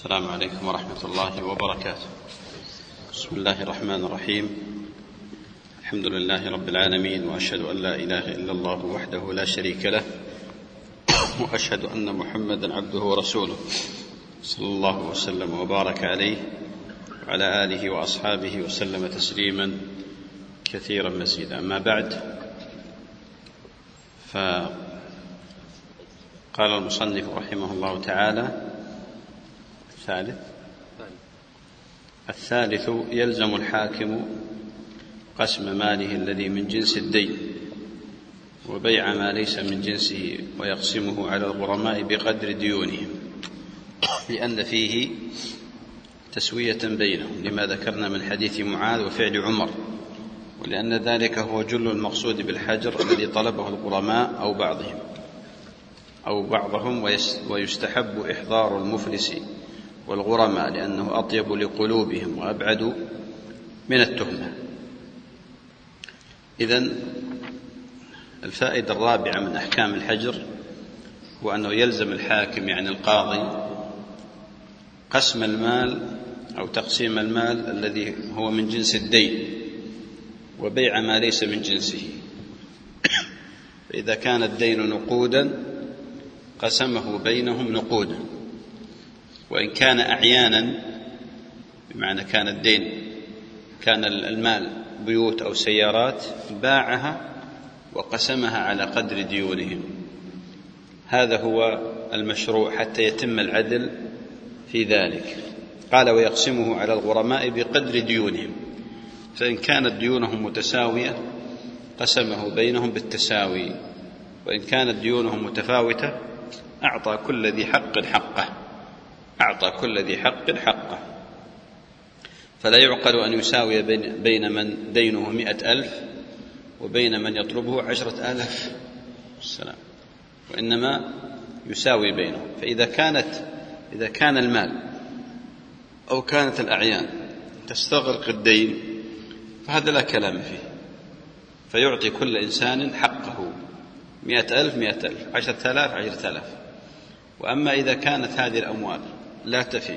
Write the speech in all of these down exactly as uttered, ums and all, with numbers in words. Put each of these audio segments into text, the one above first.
السلام عليكم ورحمة الله وبركاته. بسم الله الرحمن الرحيم. الحمد لله رب العالمين، وأشهد أن لا إله إلا الله وحده لا شريك له، وأشهد أن محمدا عبده ورسوله، صلى الله وسلم وبارك عليه وعلى آله وأصحابه وسلم تسليما كثيرا مزيدا. أما بعد، فقال المصنف رحمه الله تعالى: الثالث الثالث يلزم الحاكم قسم ماله الذي من جنس الدين وبيع ما ليس من جنسه، ويقسمه على الغرماء بقدر ديونهم، لأن فيه تسوية بينهم، لما ذكرنا من حديث معاذ وفعل عمر، ولأن ذلك هو جل المقصود بالحجر الذي طلبه الغرماء أو بعضهم أو بعضهم ويستحب إحضار المفلس والغرماء، لأنه أطيب لقلوبهم وأبعد من التهمة. إذن الفائدة الرابعة من أحكام الحجر هو أنه يلزم الحاكم، يعني القاضي، قسم المال أو تقسيم المال الذي هو من جنس الدين وبيع ما ليس من جنسه. فإذا كان الدين نقودا قسمه بينهم نقودا، وإن كان أعيانا، بمعنى كان الدين كان المال بيوت أو سيارات، باعها وقسمها على قدر ديونهم. هذا هو المشروع حتى يتم العدل في ذلك. قال: ويقسمه على الغرماء بقدر ديونهم، فإن كانت ديونهم متساوية قسمه بينهم بالتساوي، وإن كانت ديونهم متفاوتة أعطى كل ذي حق حقه أعطى كل ذي حق حقه فلا يعقل أن يساوي بين من دينه مئة ألف وبين من يطلبه عشرة آلاف، السلام، وإنما يساوي بينهم. فإذا كانت إذا كان المال أو كانت الأعيان تستغرق الدين فهذا لا كلام فيه، فيعطي كل إنسان حقه، مئة ألف مئة ألف، عشرة آلاف عشرة آلاف. وأما إذا كانت هذه الأموال لا تفي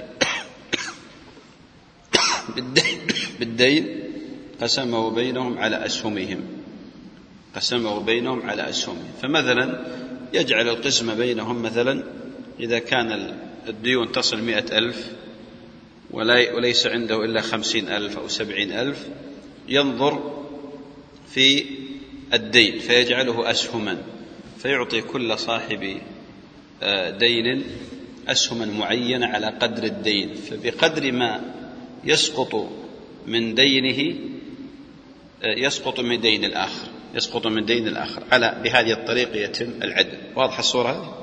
بالدين قسمه بينهم على أسهمهم قسمه بينهم على أسهمهم فمثلا يجعل القسم بينهم، مثلا إذا كان الديون تصل مئة ألف وليس عنده إلا خمسين ألف أو سبعين ألف، ينظر في الدين فيجعله أسهما، فيعطي كل صاحب دين أسهما معينة على قدر الدين، فبقدر ما يسقط من دينه يسقط من دين الآخر يسقط من دين الآخر على بهذه الطريقة يتم العدل. واضح الصورة هذه؟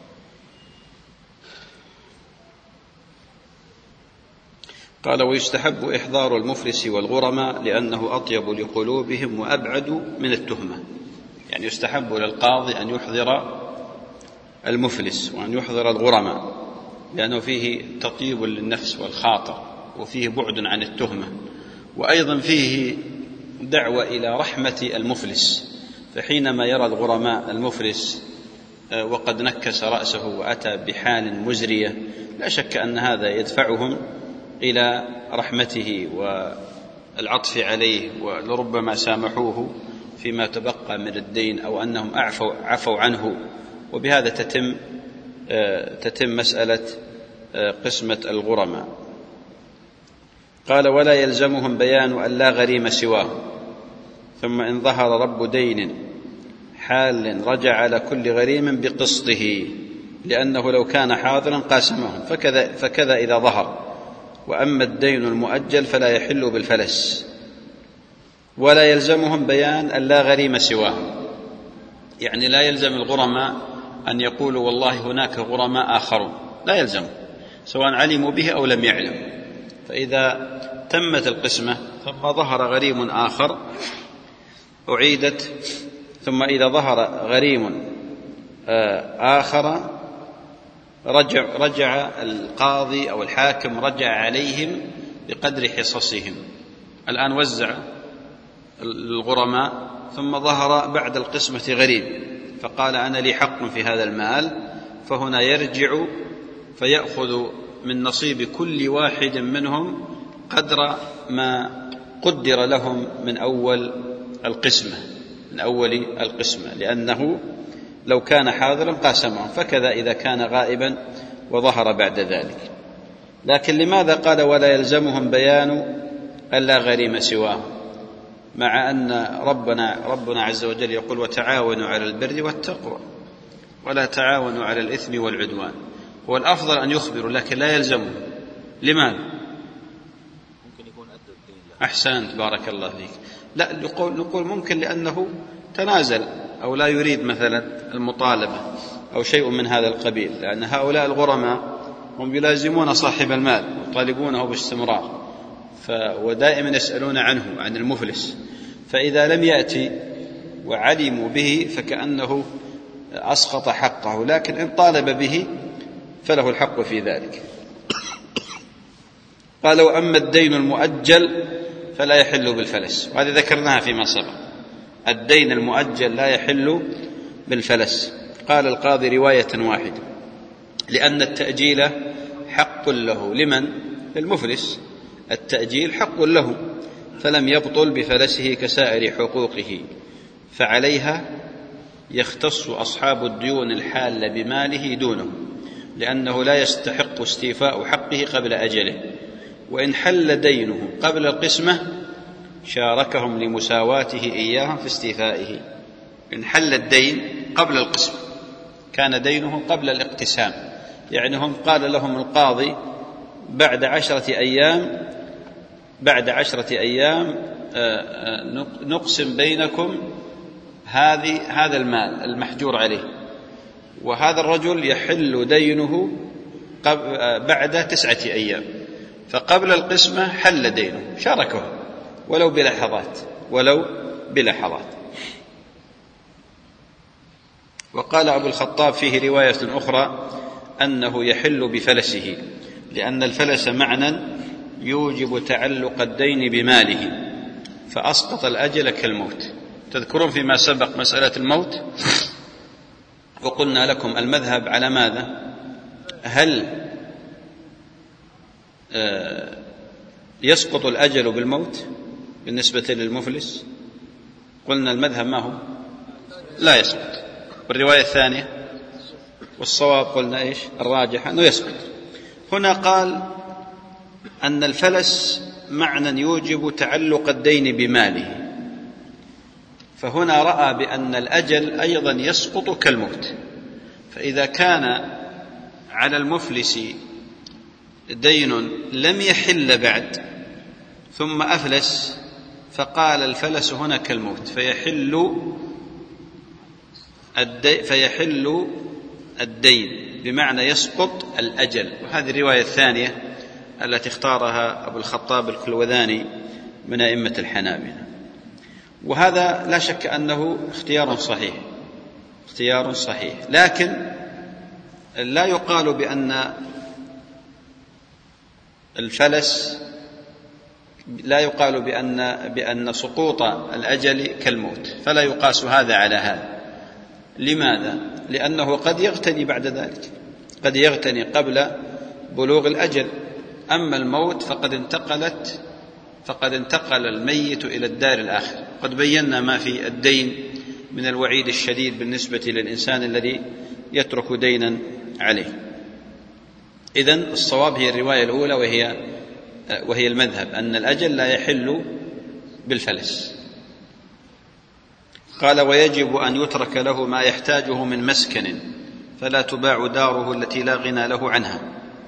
قال: ويستحب إحضار المفلس والغرماء لأنه أطيب لقلوبهم وأبعد من التهمة. يعني يستحب للقاضي أن يحضر المفلس وأن يحضر الغرماء، لأنه فيه تطيب للنفس والخاطر، وفيه بعد عن التهمة، وأيضا فيه دعوة إلى رحمة المفلس. فحينما يرى الغرماء المفلس وقد نكس رأسه وأتى بحال مزرية، لا شك أن هذا يدفعهم إلى رحمته والعطف عليه، ولربما سامحوه فيما تبقى من الدين، أو أنهم عفوا, عفوا عنه، وبهذا تتم تتم مسألة قسمة الغرماء. قال: ولا يلزمهم بيان أن لا غريم سواه، ثم إن ظهر رب دين حال رجع على كل غريم بقسطه، لأنه لو كان حاضرا قاسمهم، فكذا, فكذا إذا ظهر. وأما الدين المؤجل فلا يحل بالفلس. ولا يلزمهم بيان أن لا غريم سواه، يعني لا يلزم الغرماء أن يقولوا والله هناك غرماء آخرون، لا يلزم، سواء علموا به أو لم يعلموا. فإذا تمت القسمة ثم ظهر غريم آخر أعيدت، ثم إذا ظهر غريم آخر رجع, رجع القاضي أو الحاكم رجع عليهم بقدر حصصهم. الآن وزع الغرماء ثم ظهر بعد القسمة غريم فقال: أنا لي حق في هذا المال، فهنا يرجع فيأخذ من نصيب كل واحد منهم قدر ما قدر لهم من أول القسمة من أول القسمة لأنه لو كان حاضرا قاسمهم، فكذا إذا كان غائبا وظهر بعد ذلك. لكن لماذا قال ولا يلزمهم بيان ألا غريم سواه، مع أن ربنا, ربنا عز وجل يقول وتعاونوا على البر والتقوى ولا تعاونوا على الإثم والعدوان؟ هو الأفضل أن يخبروا لكن لا يلزمهم. لماذا؟ ممكن يكون أدى الدين. أحسنت، بارك الله فيك. لا، نقول, نقول ممكن لأنه تنازل أو لا يريد مثلا المطالبة أو شيء من هذا القبيل، لأن هؤلاء الغرماء هم يلازمون صاحب المال ويطالبونه باستمرار، ودائما يسألون عنه عن المفلس، فإذا لم يأتي وعلموا به فكأنه أسقط حقه، لكن إن طالب به فله الحق في ذلك. قال وأما الدين المؤجل فلا يحل بالفلس، وهذه ذكرناها فيما سبق. الدين المؤجل لا يحل بالفلس. قال القاضي رواية واحدة، لأن التأجيل حق له. لمن؟ للمفلس. التأجيل حق له، فلم يبطل بفلسه كسائر حقوقه، فعليها يختص أصحاب الديون الحالة بماله دونه، لأنه لا يستحق استيفاء حقه قبل أجله، وإن حل دينه قبل القسمة شاركهم لمساواته إياهم في استيفائه. إن حل الدين قبل القسمة، كان دينه قبل الاقتسام، يعني هم قال لهم القاضي بعد عشرة أيام بعد عشرة أيام نقسم بينكم هذه هذا المال المحجور عليه، وهذا الرجل يحل دينه بعد تسعة أيام، فقبل القسمة حل دينه، شاركه ولو بلحظات ولو بلحظات. وقال أبو الخطاب فيه رواية أخرى أنه يحل بفلسه، لأن الفلس معنى يوجب تعلق الدين بماله، فأسقط الأجل كالموت. تذكرون فيما سبق مسألة الموت، وقلنا لكم المذهب على ماذا؟ هل يسقط الأجل بالموت بالنسبة للمفلس؟ قلنا المذهب ما هو؟ لا يسقط. والرواية الثانية والصواب قلنا إيش؟ الراجح أنه يسقط. هنا قال أن الفلس معنى يوجب تعلق الدين بماله، فهنا رأى بأن الأجل أيضا يسقط كالموت. فإذا كان على المفلس دين لم يحل بعد ثم أفلس، فقال الفلس هنا كالموت، فيحل الدين, فيحل الدين بمعنى يسقط الأجل. وهذه الرواية الثانية التي اختارها أبو الخطاب الكلوذاني من أئمة الحنابلة، وهذا لا شك أنه اختيار صحيح اختيار صحيح لكن لا يقال بأن الفلس لا يقال بأن بأن سقوط الأجل كالموت، فلا يقاس هذا على هذا. لماذا؟ لأنه قد يغتني بعد ذلك، قد يغتني قبل بلوغ الأجل. أما الموت فقد انتقلت فقد انتقل الميت إلى الدار الآخرة. قد بينا ما في الدين من الوعيد الشديد بالنسبة للإنسان الذي يترك دينا عليه. إذن الصواب هي الرواية الأولى، وهي وهي المذهب أن الأجل لا يحل بالفلس. قال ويجب أن يترك له ما يحتاجه من مسكن، فلا تباع داره التي لا غنى له عنها.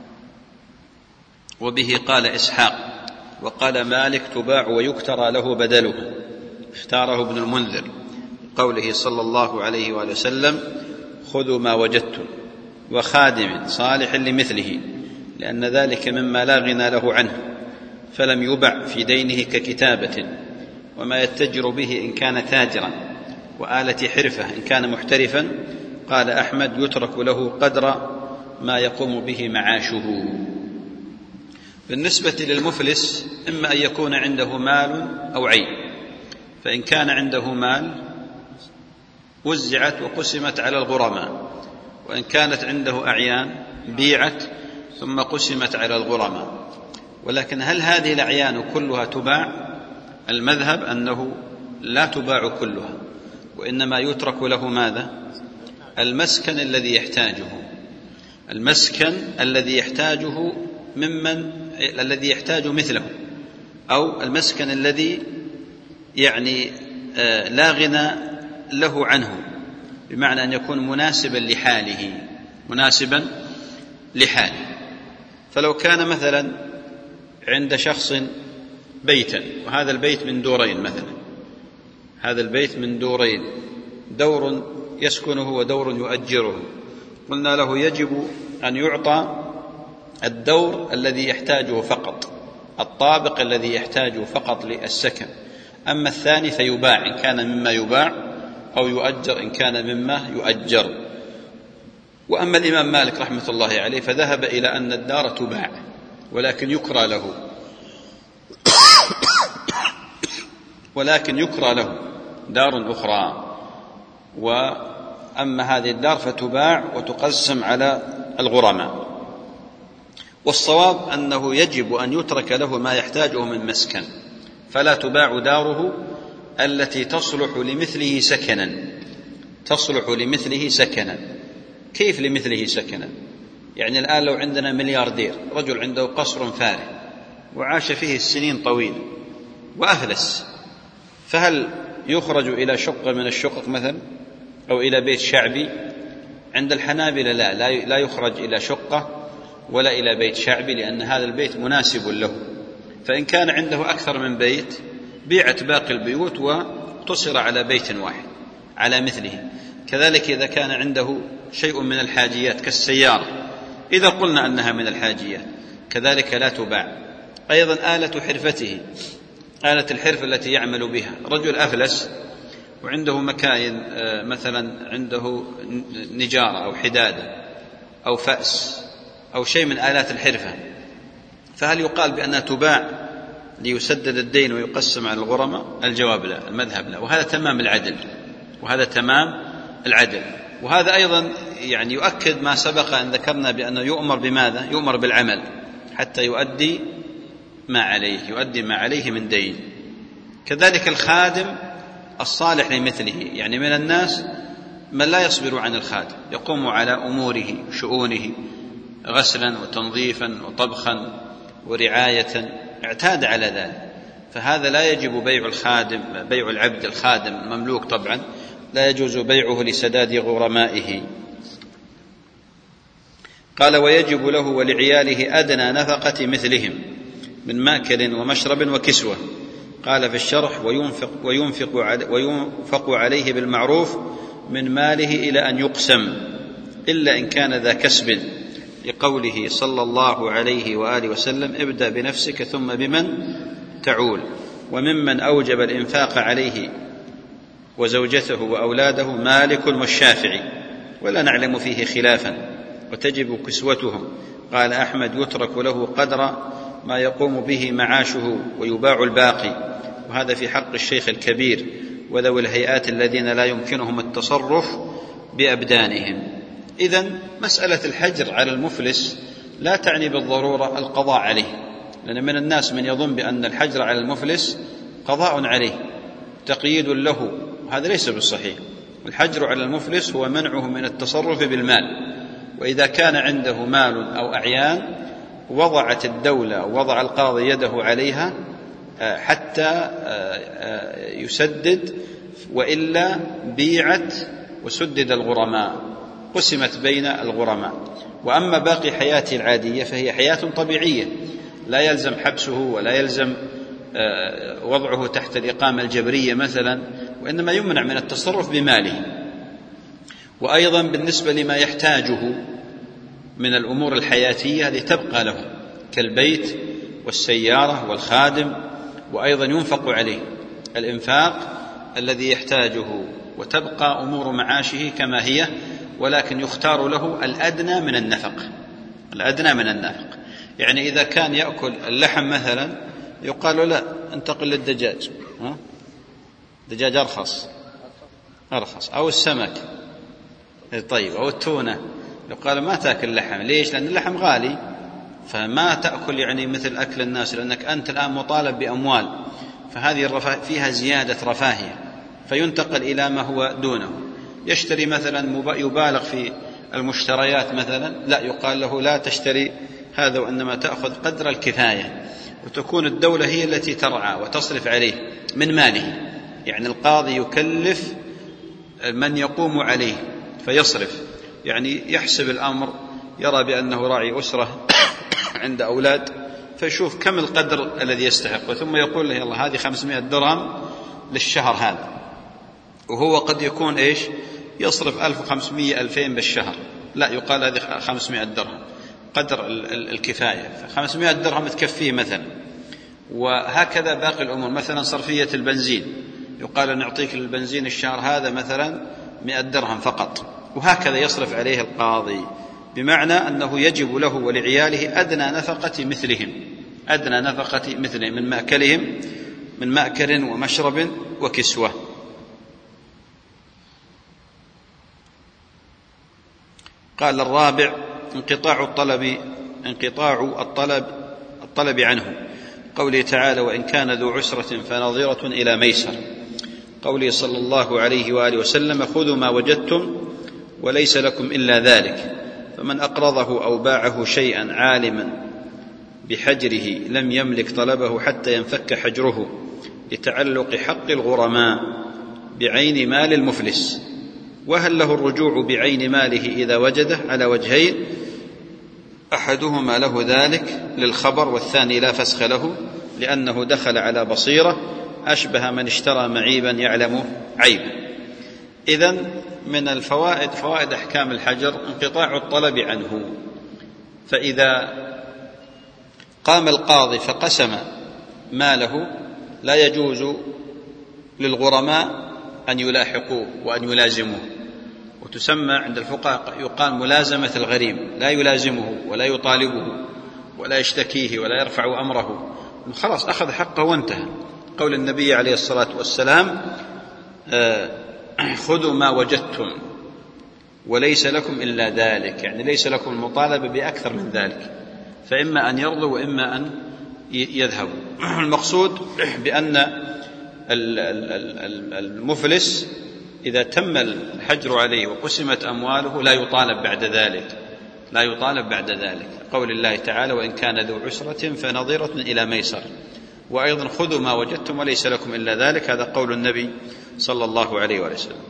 وبه قال إسحاق، وقال مالك تباع ويكترى له بدله، اختاره ابن المنذر قوله صلى الله عليه وآله وسلم خذوا ما وجدتم، وخادم صالح لمثله، لأن ذلك مما لا غنى له عنه، فلم يبع في دينه ككتابة، وما يتجر به إن كان تاجرا، وآلة حرفة إن كان محترفا. قال أحمد يترك له قدر ما يقوم به معاشه. بالنسبة للمفلس إما أن يكون عنده مال أو عين، فإن كان عنده مال وزعت وقسمت على الغرماء، وإن كانت عنده أعيان بيعت ثم قسمت على الغرماء. ولكن هل هذه الأعيان كلها تباع؟ المذهب أنه لا تباع كلها، وإنما يترك له ماذا؟ المسكن الذي يحتاجه، المسكن الذي يحتاجه ممن الذي يحتاج مثله، أو المسكن الذي يعني لا غنى له عنه، بمعنى أن يكون مناسبا لحاله، مناسبا لحاله. فلو كان مثلا عند شخص بيتا، وهذا البيت من دورين مثلا، هذا البيت من دورين، دور يسكنه ودور يؤجره، قلنا له يجب أن يعطى الدور الذي يحتاجه فقط، الطابق الذي يحتاجه فقط للسكن، أما الثاني فيباع إن كان مما يباع، أو يؤجر إن كان مما يؤجر. وأما الإمام مالك رحمة الله عليه فذهب إلى أن الدار تباع ولكن يكرى له ولكن يكرى له دار أخرى، وأما هذه الدار فتباع وتقسم على الغرماء. والصواب أنه يجب أن يترك له ما يحتاجه من مسكن، فلا تباع داره التي تصلح لمثله سكنا، تصلح لمثله سكنا. كيف لمثله سكنا؟ يعني الآن لو عندنا ملياردير، رجل عنده قصر فارغ وعاش فيه السنين طويلة وأفلس، فهل يخرج إلى شقة من الشقق مثلا، أو إلى بيت شعبي؟ عند الحنابلة لا لا يخرج إلى شقة ولا إلى بيت شعبي، لأن هذا البيت مناسب له. فإن كان عنده أكثر من بيت بيعت باقي البيوت وتصر على بيت واحد على مثله. كذلك إذا كان عنده شيء من الحاجيات كالسيارة، إذا قلنا أنها من الحاجيات كذلك لا تباع. أيضا آلة حرفته، آلة الحرف التي يعمل بها، رجل أفلس وعنده مكاين، مثلا عنده نجارة أو حدادة أو فأس أو شيء من آلات الحرفة، فهل يقال بأنها تباع ليسدد الدين ويقسم على الغرماء؟ الجواب لا، المذهب لا، وهذا تمام العدل، وهذا تمام العدل. وهذا أيضا يعني يؤكد ما سبق أن ذكرنا بأنه يؤمر بماذا؟ يؤمر بالعمل حتى يؤدي ما عليه، يؤدي ما عليه من دين. كذلك الخادم الصالح لمثله، يعني من الناس من لا يصبر عن الخادم، يقوم على أموره وشؤونه غسلا وتنظيفا وطبخا ورعاية، اعتاد على ذلك، فهذا لا يجب بيع الخادم، بيع العبد الخادم مملوك طبعا لا يجوز بيعه لسداد غرمائه. قال: ويجب له ولعياله أدنى نفقة مثلهم من مأكل ومشرب وكسوة. قال في الشرح: وينفق, وينفق, وينفق عليه بالمعروف من ماله إلى أن يقسم، إلا إن كان ذا كسب، لقوله صلى الله عليه وآله وسلم: ابدأ بنفسك ثم بمن تعول. وممن أوجب الإنفاق عليه وزوجته وأولاده مالك والشافعي، ولا نعلم فيه خلافا، وتجب كسوتهم. قال أحمد: يترك له قدر ما يقوم به معاشه ويباع الباقي، وهذا في حق الشيخ الكبير وذوي الهيئات الذين لا يمكنهم التصرف بأبدانهم. إذن مسألة الحجر على المفلس لا تعني بالضرورة القضاء عليه، لأن من الناس من يظن بأن الحجر على المفلس قضاء عليه، تقييد له، وهذا ليس بالصحيح. الحجر على المفلس هو منعه من التصرف بالمال، وإذا كان عنده مال أو أعيان وضعت الدولة ووضع القاضي يده عليها حتى يسدد، وإلا بيعت وسدد الغرماء، قسمت بين الغرماء. وأما باقي حياته العادية فهي حياة طبيعية، لا يلزم حبسه ولا يلزم وضعه تحت الإقامة الجبرية مثلا، وإنما يمنع من التصرف بماله. وأيضا بالنسبة لما يحتاجه من الأمور الحياتية هذه تبقى له، كالبيت والسيارة والخادم، وأيضا ينفق عليه الإنفاق الذي يحتاجه، وتبقى أمور معاشه كما هي، ولكن يختار له الأدنى من النفق، الأدنى من النفق. يعني إذا كان يأكل اللحم مثلا يقال له: لا، انتقل للدجاج، ها؟ دجاج أرخص أرخص، أو السمك طيب، أو التونة، يقال ما تأكل اللحم. ليش؟ لأن اللحم غالي فما تأكل يعني مثل أكل الناس، لأنك أنت الآن مطالب بأموال، فهذه الرفاه فيها زيادة رفاهية، فينتقل إلى ما هو دونه. يشتري مثلا يبالغ في المشتريات مثلا، لا، يقال له لا تشتري هذا، وإنما تأخذ قدر الكفاية، وتكون الدولة هي التي ترعى وتصرف عليه من ماله. يعني القاضي يكلف من يقوم عليه فيصرف، يعني يحسب الأمر، يرى بأنه راعي أسرة عند أولاد، فيشوف كم القدر الذي يستحق، ثم يقول له يلا هذه خمسمائة درهم للشهر هذا، وهو قد يكون إيش يصرف ألف وخمسمائة ألفين بالشهر، لا، يقال هذه خمسمائة درهم قدر الكفاية، فخمسمائة درهم تكفيه مثلا. وهكذا باقي الأمور، مثلا صرفية البنزين، يقال نعطيك البنزين الشهر هذا مثلا مئة درهم فقط، وهكذا يصرف عليه القاضي، بمعنى أنه يجب له ولعياله أدنى نفقة مثلهم، أدنى نفقة مثلهم من مأكلهم، من مأكل ومشرب وكسوة. قال الرابع: انقطاع الطلب انقطاع الطلب الطلب عنه، قوله تعالى: وإن كان ذو عسرة فنظرة إلى ميسر، قوله صلى الله عليه وآله وسلم: خذوا ما وجدتم وليس لكم إلا ذلك، فمن أقرضه أو باعه شيئا عالما بحجره لم يملك طلبه حتى ينفك حجره، لتعلق حق الغرماء بعين مال المفلس. وهل له الرجوع بعين ماله إذا وجده؟ على وجهين: أحدهما له ذلك للخبر، والثاني لا فسخ له، لأنه دخل على بصيرة أشبه من اشترى معيبا يعلم عيبا. إذن من الفوائد، فوائد أحكام الحجر، انقطاع الطلب عنه. فإذا قام القاضي فقسم ماله لا يجوز للغرماء أن يلاحقوه وأن يلازموه، وتسمى عند الفقهاء يقال ملازمة الغريم، لا يلازمه ولا يطالبه ولا يشتكيه ولا يرفع أمره، خلاص أخذ حقه وانتهى. قول النبي عليه الصلاة والسلام: خذوا ما وجدتم وليس لكم إلا ذلك، يعني ليس لكم المطالبة بأكثر من ذلك، فإما أن يرضوا وإما أن يذهبوا. المقصود بأن المفلس إذا تم الحجر عليه وقسمت أمواله لا يطالب بعد ذلك، لا يطالب بعد ذلك، قول الله تعالى: وإن كان ذو عسرة فنظرة إلى ميسر. وأيضا: خذوا ما وجدتم وليس لكم إلا ذلك، هذا قول النبي صلى الله عليه وسلم.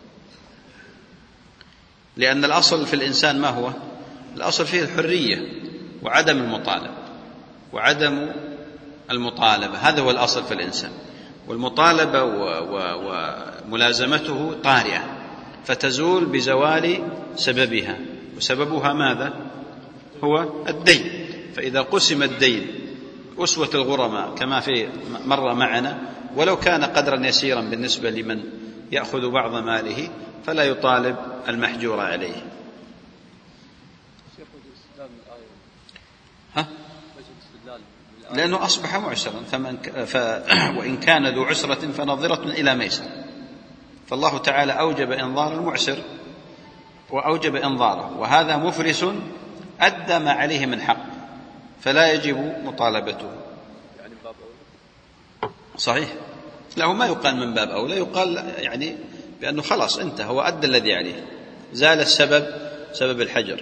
لأن الأصل في الإنسان ما هو؟ الأصل فيه الحرية وعدم المطالبة، وعدم المطالبة هذا هو الأصل في الإنسان، والمطالبة وملازمته طارئة، فتزول بزوال سببها، وسببها ماذا؟ هو الدين. فإذا قسم الدين أسوة الغرماء كما في مر معنا، ولو كان قدرا يسيرا بالنسبة لمن يأخذ بعض ماله، فلا يطالب المحجور عليه. ها؟ لأنه أصبح معسرا، فمن ف... وإن كان ذو عسرة فنظرة إلى ميسر، فالله تعالى أوجب إنظار المعسر وأوجب إنظاره، وهذا مفلس أدى ما عليه من حق، فلا يجب مطالبته. صحيح، له ما يقال من باب أولى، يقال يعني بأنه خلاص انتهى، هو أدى الذي عليه، زال السبب، سبب الحجر.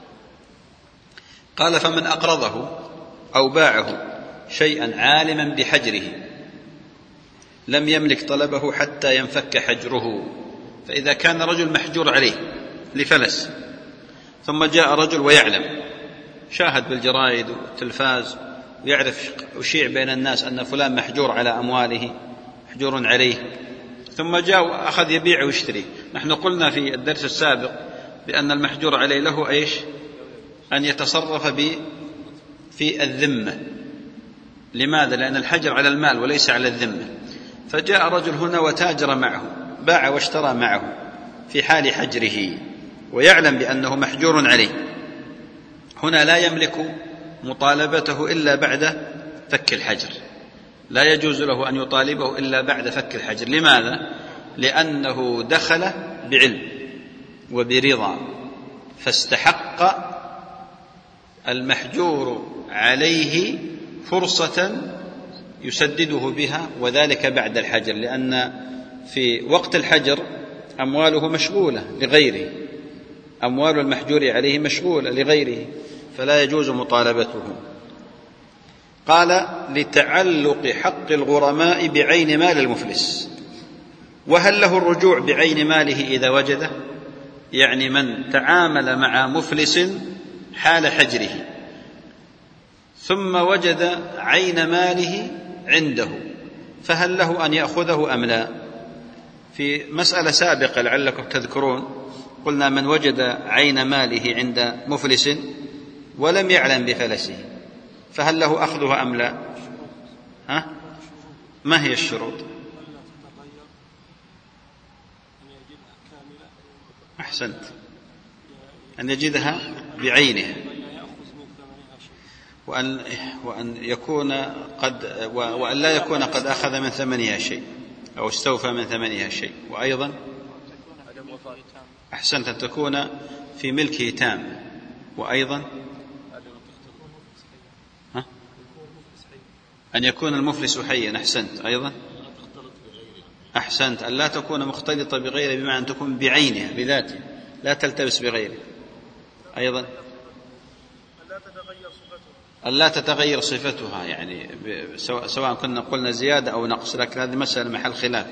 قال: فمن أقرضه أو باعه شيئا عالما بحجره لم يملك طلبه حتى ينفك حجره. فإذا كان رجل محجور عليه لفلس، ثم جاء رجل ويعلم، شاهد بالجرائد والتلفاز ويعرف وشيع بين الناس أن فلان محجور على أمواله، محجور عليه، ثم جاء وأخذ يبيع ويشتري. نحن قلنا في الدرس السابق بأن المحجور عليه له إيش؟ أن يتصرف في الذمة. لماذا؟ لأن الحجر على المال وليس على الذمة. فجاء رجل هنا وتاجر معه، باع واشترى معه في حال حجره، ويعلم بأنه محجور عليه، هنا لا يملك مطالبته إلا بعد فك الحجر، لا يجوز له أن يطالبه إلا بعد فك الحجر. لماذا؟ لأنه دخل بعلم وبرضا، فاستحق المحجور عليه فرصة يسدده بها، وذلك بعد الحجر، لأن في وقت الحجر أمواله مشغولة لغيره، أموال المحجور عليه مشغولة لغيره، فلا يجوز مطالبته. قال: لتعلق حق الغرماء بعين مال المفلس. وهل له الرجوع بعين ماله إذا وجده؟ يعني من تعامل مع مفلس حال حجره ثم وجد عين ماله عنده، فهل له أن يأخذه أم لا؟ في مسألة سابقة لعلكم تذكرون قلنا: من وجد عين ماله عند مفلس ولم يعلم بفلسه فهل له أخذها أم لا؟ ها؟ ما هي الشروط؟ أحسنت، أن يجدها بعينها، وأن, وأن يكون قد وأن لا يكون قد أخذ من ثمنها شيء أو استوفى من ثمنها شيء، وأيضا أحسنت أن تكون في ملكه تام، وأيضا ها؟ أن يكون المفلس حيا. أحسنت، أيضا أحسنت، أن لا تكون مختلطة بغيره، بمعنى أن تكون بعينها بذاتها لا تلتبس بغيره. أيضا أن لا تتغير صفتها، يعني سواء كنا قلنا زيادة أو نقص، لكن هذه مسألة محل خلاف.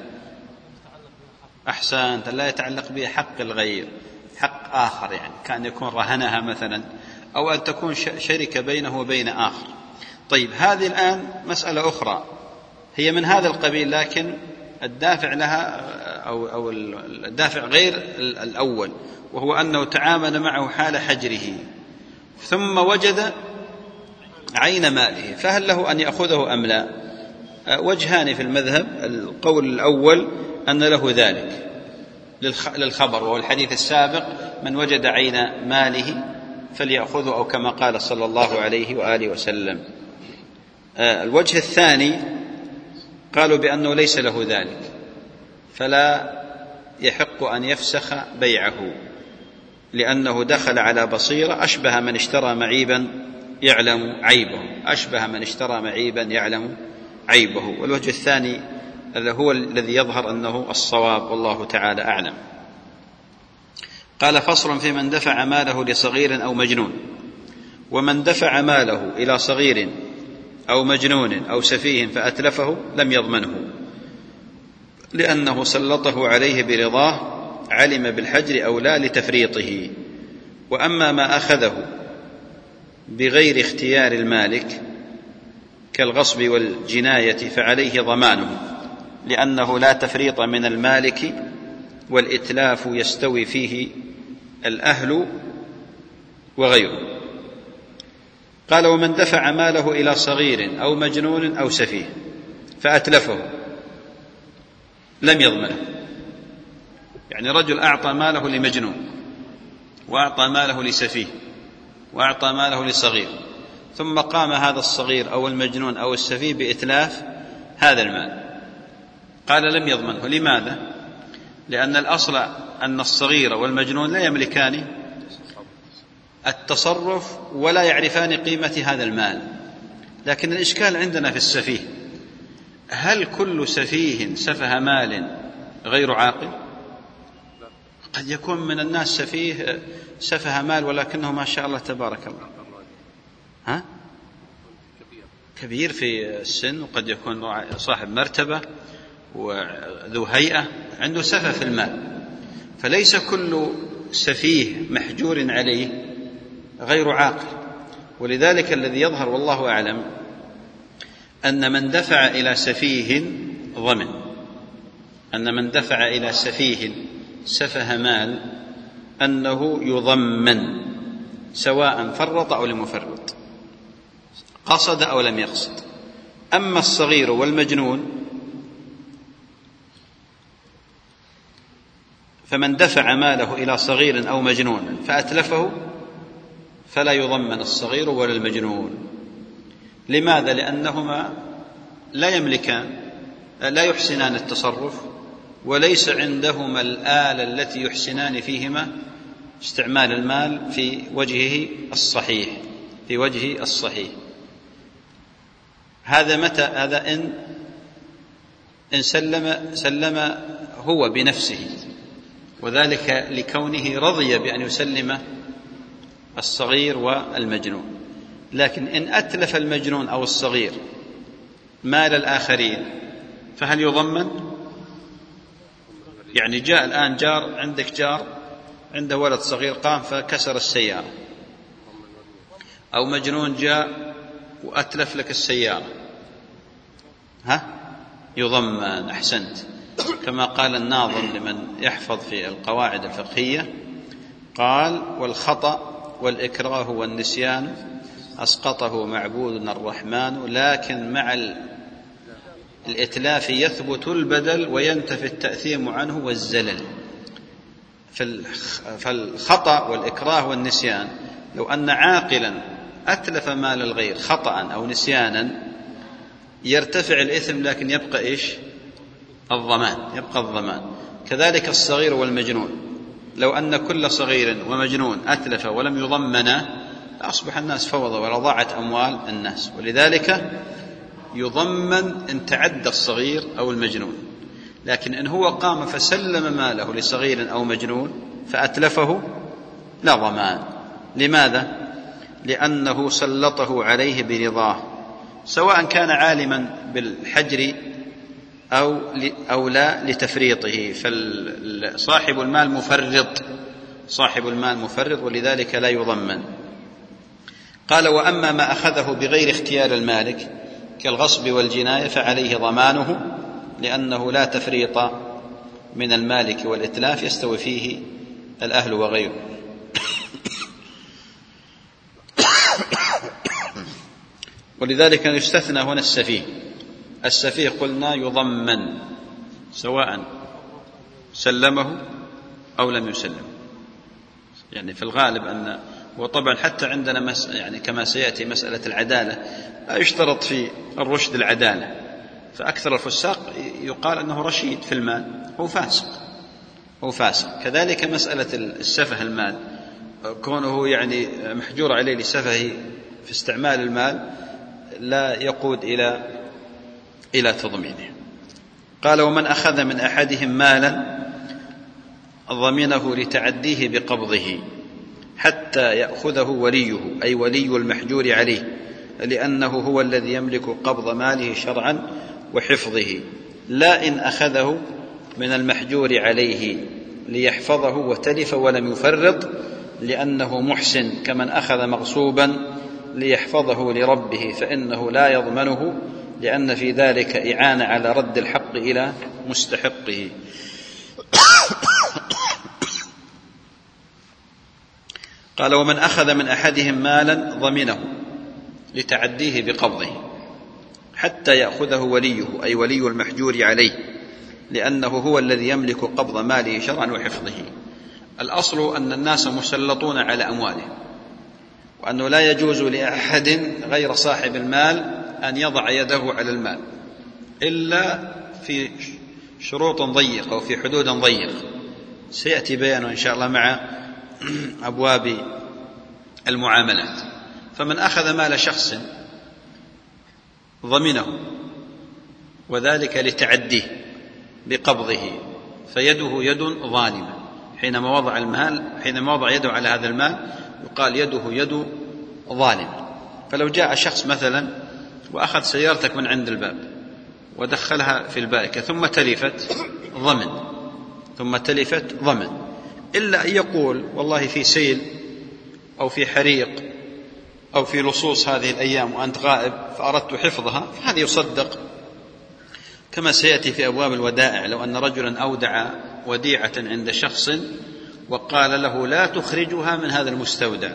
أحسنت، أن لا يتعلق بها حق الغير، حق آخر، يعني كان يكون رهنها مثلا، أو أن تكون شركة بينه وبين آخر. طيب، هذه الآن مسألة أخرى هي من هذا القبيل، لكن الدافع لها أو, أو الدافع غير الأول، وهو أنه تعامل معه حال حجره ثم وجد عين ماله، فهل له أن يأخذه أم لا؟ وجهان في المذهب. القول الأول أن له ذلك للخبر، وهو الحديث السابق: من وجد عين ماله فليأخذه، أو كما قال صلى الله عليه وآله وسلم. الوجه الثاني قالوا بأنه ليس له ذلك، فلا يحق أن يفسخ بيعه، لأنه دخل على بصيرة، أشبه من اشترى معيبا يعلم عيبه، أشبه من اشترى معيبا يعلم عيبه. والوجه الثاني هو الذي يظهر أنه الصواب، والله تعالى أعلم. قال: فصل في من دفع ماله لصغير أو مجنون. ومن دفع ماله إلى صغير أو مجنون أو سفيه فأتلفه لم يضمنه، لأنه سلطه عليه برضاه، علم بالحجر أو لا لتفريطه. وأما ما أخذه بغير اختيار المالك كالغصب والجناية فعليه ضمانه، لأنه لا تفريط من المالك، والإتلاف يستوي فيه الأهل وغيره. قال: ومن دفع ماله إلى صغير أو مجنون أو سفيه فأتلفه لم يضمنه. يعني رجل أعطى ماله لمجنون، وأعطى ماله لسفيه، وأعطى ماله لصغير، ثم قام هذا الصغير أو المجنون أو السفيه بإتلاف هذا المال، قال لم يضمنه. لماذا؟ لأن الأصل أن الصغير والمجنون لا يملكان التصرف ولا يعرفان قيمة هذا المال. لكن الإشكال عندنا في السفيه: هل كل سفيه سفه مال غير عاقل؟ قد يكون من الناس سفيه سفه مال ولكنه ما شاء الله تبارك الله ها؟ كبير في السن، وقد يكون صاحب مرتبة وذو هيئة، عنده سفه في المال. فليس كل سفيه محجور عليه غير عاقل. ولذلك الذي يظهر والله أعلم أن من دفع إلى سفيه ضمن، أن من دفع إلى سفيه سفه مال أنه يضمن، سواء فرط أو لم يفرط، قصد أو لم يقصد. أما الصغير والمجنون فمن دفع ماله إلى صغير أو مجنون فأتلفه فلا يضمن الصغير ولا المجنون. لماذا؟ لأنهما لا يملكان، لا يحسنان التصرف، وليس عندهما الآلة التي يحسنان فيهما استعمال المال في وجهه الصحيح. في وجه الصحيح. هذا متى؟ هذا إن إن سلم سلم هو بنفسه، وذلك لكونه رضي بأن يسلم الصغير والمجنون. لكن إن أتلف المجنون أو الصغير مال الآخرين فهل يضمن؟ يعني جاء الآن جار، عندك جار عنده ولد صغير قام فكسر السيارة، أو مجنون جاء وأتلف لك السيارة، ها يضمن. أحسنت، كما قال الناظم لمن يحفظ في القواعد الفقهية، قال: والخطأ والإكراه والنسيان أسقطه معبودنا الرحمن، لكن مع الإتلاف يثبت البدل وينتفي التأثيم عنه والزلل. فالخطأ والإكراه والنسيان، لو أن عاقلا أتلف مال الغير خطأ أو نسيانا يرتفع الإثم، لكن يبقى إيش؟ الضمان، يبقى الضمان. كذلك الصغير والمجنون، لو أن كل صغير ومجنون أتلف ولم يضمنا أصبح الناس فوضى ولا ضاعت أموال الناس. ولذلك يضمن إن تعدى الصغير أو المجنون، لكن إن هو قام فسلم ماله لصغير أو مجنون فأتلفه لا ضمان. لماذا؟ لأنه سلطه عليه برضاه، سواء كان عالما بالحجر أو أو لا لتفريطه. فصاحب المال مفرط، صاحب المال مفرط، ولذلك لا يضمن. قال: وأما ما أخذه بغير اختيار المالك كالغصب والجناية فعليه ضمانه، لأنه لا تفريط من المالك والإتلاف يستوي فيه الأهل وغيره. ولذلك يستثنى هنا السفيه. السفيه قلنا يضمن سواء سلمه أو لم يسلم. يعني في الغالب أن، وطبعا حتى عندنا مس يعني كما سيأتي مسألة العدالة لا يشترط في الرشد العدالة، فأكثر الفساق يقال أنه رشيد في المال، هو فاسق، هو فاسق. كذلك مسألة السفه المال، كونه يعني محجور عليه لسفهه في استعمال المال لا يقود إلى إلى تضمينه. قال: ومن أخذ من أحدهم مالا ضمنه لتعديه بقبضه حتى يأخذه وليه، أي ولي المحجور عليه، لأنه هو الذي يملك قبض ماله شرعا وحفظه، لا إن أخذه من المحجور عليه ليحفظه وتلف ولم يفرط، لأنه محسن كمن أخذ مغصوبا ليحفظه لربه، فإنه لا يضمنه، لأن في ذلك إعانة على رد الحق إلى مستحقه. قال: ومن أخذ من أحدهم مالا ضمنه لتعديه بقبضه حتى يأخذه وليه، أي ولي المحجور عليه، لأنه هو الذي يملك قبض ماله شرعا وحفظه. الأصل أن الناس مسلطون على أموالهم، وأنه لا يجوز لأحد غير صاحب المال أن يضع يده على المال إلا في شروط ضيقة وفي حدود ضيقة، سيأتي بيانه إن شاء الله مع أبواب المعاملات. فمن أخذ مال شخص ضمنه وذلك لتعديه بقبضه فيده يد ظالمة، حينما وضع المال حينما وضع يده على هذا المال يقال يده يد ظالمة. فلو جاء شخص مثلا وأخذ سيارتك من عند الباب ودخلها في البائكة ثم تلفت ضمن ثم تلفت ضمن إلا أن يقول والله في سيل أو في حريق أو في لصوص هذه الأيام وأنت غائب فأردت حفظها، فهذا يصدق كما سيأتي في أبواب الودائع. لو أن رجلا أودع وديعة عند شخص وقال له لا تخرجها من هذا المستودع،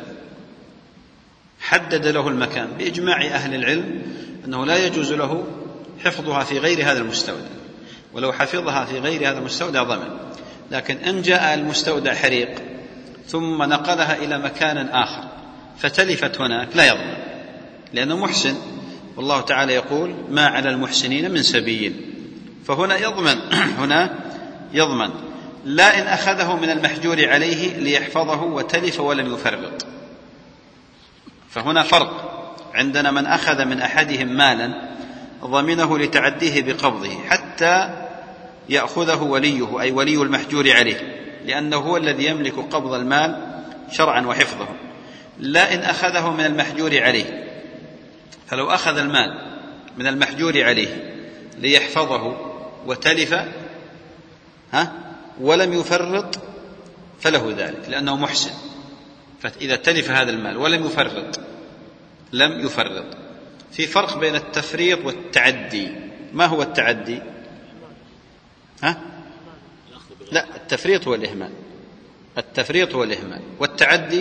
حدد له المكان بإجماع أهل العلم أنه لا يجوز له حفظها في غير هذا المستودع، ولو حفظها في غير هذا المستودع ضمن. لكن إن جاء المستودع حريق ثم نقلها إلى مكان آخر فتلفت هناك لا يضمن، لأنه محسن، والله تعالى يقول ما على المحسنين من سبيل، فهنا يضمن هنا يضمن لا إن أخذه من المحجور عليه ليحفظه وتلف ولم يفرط. فهنا فرق. عندنا من أخذ من أحدهم مالا ضمنه لتعديه بقبضه حتى يأخذه وليه، أي ولي المحجور عليه، لأنه هو الذي يملك قبض المال شرعا وحفظه، لا إن أخذه من المحجور عليه. فلو أخذ المال من المحجور عليه ليحفظه وتلف ها ولم يفرط فله ذلك لأنه محسن. فإذا تلف هذا المال ولم يفرط لم يفرط. في فرق بين التفريط والتعدي. ما هو التعدي؟ ها؟ لا، التفريط هو الإهمال. التفريط هو الإهمال. والتعدي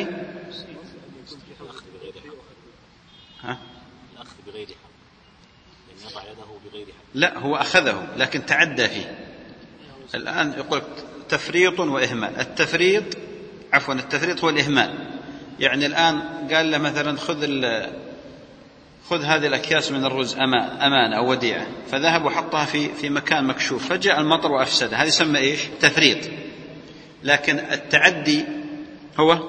ها؟ الأخذ بغير حق، يعني يضع يده بغير حق. لا، هو أخذه لكن تعدى فيه. الآن يقول تفريط وإهمال. التفريط عفوا التفريط هو الإهمال. يعني الآن قال له مثلا خذ خذ هذه الأكياس من الرز أمانة أو وديعة، فذهب وحطها في في مكان مكشوف، فجاء المطر وأفسدها، هذا يسمى إيش؟ تفريط. لكن التعدي هو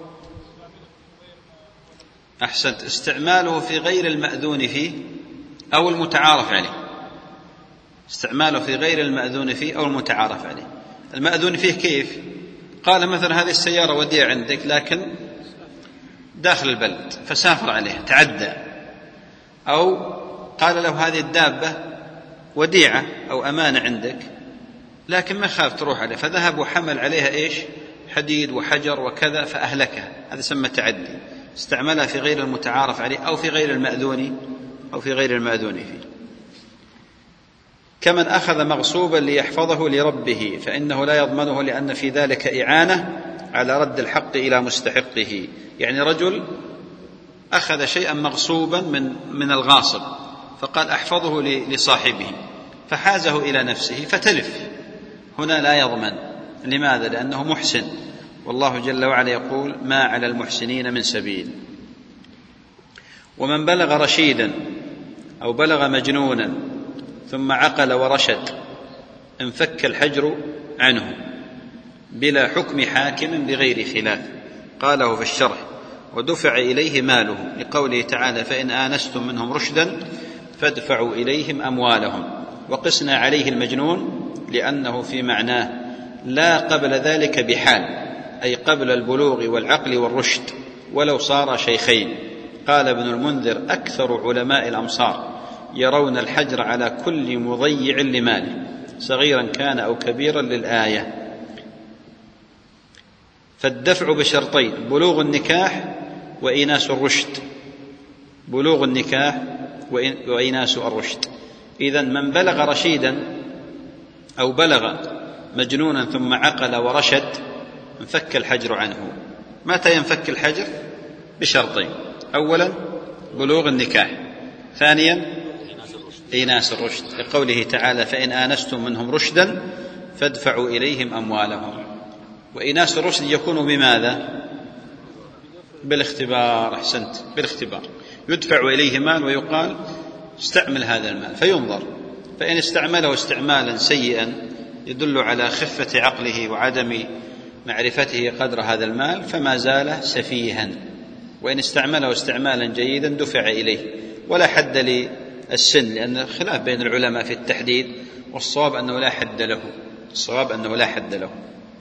أحسنت استعماله في غير المأذون فيه أو المتعارف عليه. استعماله في غير المأذون فيه أو المتعارف عليه. المأذون فيه كيف؟ قال مثلا هذه السيارة وديعة عندك لكن داخل البلد، فسافر عليها تعدى. أو قال له هذه الدابة وديعة أو أمانة عندك لكن ما خاف تروح عليه، فذهب وحمل عليها إيش؟ حديد وحجر وكذا فأهلكها، هذا يسمى تعدي. استعملها في غير المتعارف عليه أو في غير المأذون أو في غير المأذون فيه. كمن أخذ مغصوبا ليحفظه لربه فإنه لا يضمنه، لأن في ذلك إعانة على رد الحق إلى مستحقه. يعني رجل أخذ شيئا مغصوبا من من الغاصب فقال أحفظه لصاحبه فحازه إلى نفسه فتلف، هنا لا يضمن. لماذا؟ لأنه محسن، والله جل وعلا يقول ما على المحسنين من سبيل. ومن بلغ رشيدا أو بلغ مجنونا ثم عقل ورشد انفك الحجر عنه بلا حكم حاكم بغير خلاف. قاله في الشرح ودفع إليه ماله، لقوله تعالى فإن آنستم منهم رشدا فادفعوا إليهم أموالهم. وقسنا عليه المجنون لأنه في معناه لا قبل ذلك بحال، أي قبل البلوغ والعقل والرشد ولو صار شيخين. قال ابن المنذر أكثر علماء الأمصار يرون الحجر على كل مضيع لماله صغيرا كان أو كبيرا للآية. فالدفع بشرطين: بلوغ النكاح وإناس الرشد. بلوغ النكاح وإناس الرشد. إذن من بلغ رشيدا أو بلغ مجنونا ثم عقل ورشد انفك الحجر عنه. متى ينفك الحجر؟ بشرطين: أولا بلوغ النكاح، ثانيا إناس الرشد، لقوله تعالى فإن آنستم منهم رشدا فادفعوا إليهم أموالهم. وإناس الرشد يكون بماذا؟ بالاختبار. أحسنت، بالاختبار. يدفع إليه مال ويقال استعمل هذا المال فينظر، فإن استعمله استعمالا سيئا يدل على خفة عقله وعدم معرفته قدر هذا المال فما زال سفيها، وإن استعمله استعمالا جيدا دفع إليه. ولا حد للسن، لأن خلاف بين العلماء في التحديد، والصواب أنه لا حد له. الصواب أنه لا حد له.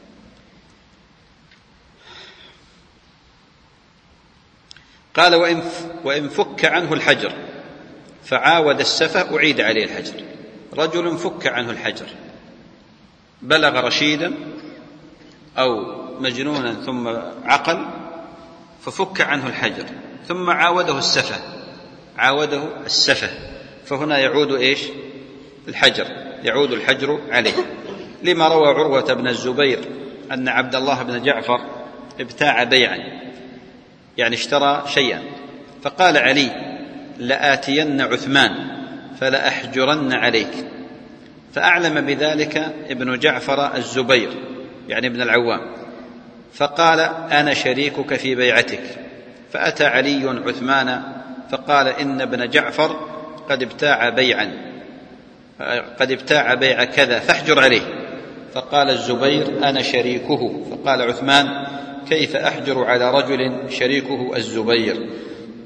قال وإن, وإن فك عنه الحجر فعاود السفة أعيد عليه الحجر. رجل فك عنه الحجر، بلغ رشيدا أو مجنونا ثم عقل ففك عنه الحجر ثم عاوده السفة، عاوده السفة، فهنا يعود إيش؟ الحجر، يعود الحجر عليه. لما روى عروة بن الزبير أن عبد الله بن جعفر ابتاع بيعا، يعني اشترى شيئا، فقال علي لآتين عثمان فلأحجرن عليك، فأعلم بذلك ابن جعفر الزبير يعني ابن العوام، فقال أنا شريكك في بيعتك. فأتى علي عثمان فقال إن ابن جعفر قد ابتاع بيعا قد ابتاع بيع كذا فاحجر عليه. فقال الزبير أنا شريكه. فقال عثمان كيف أحجر على رجل شريكه الزبير؟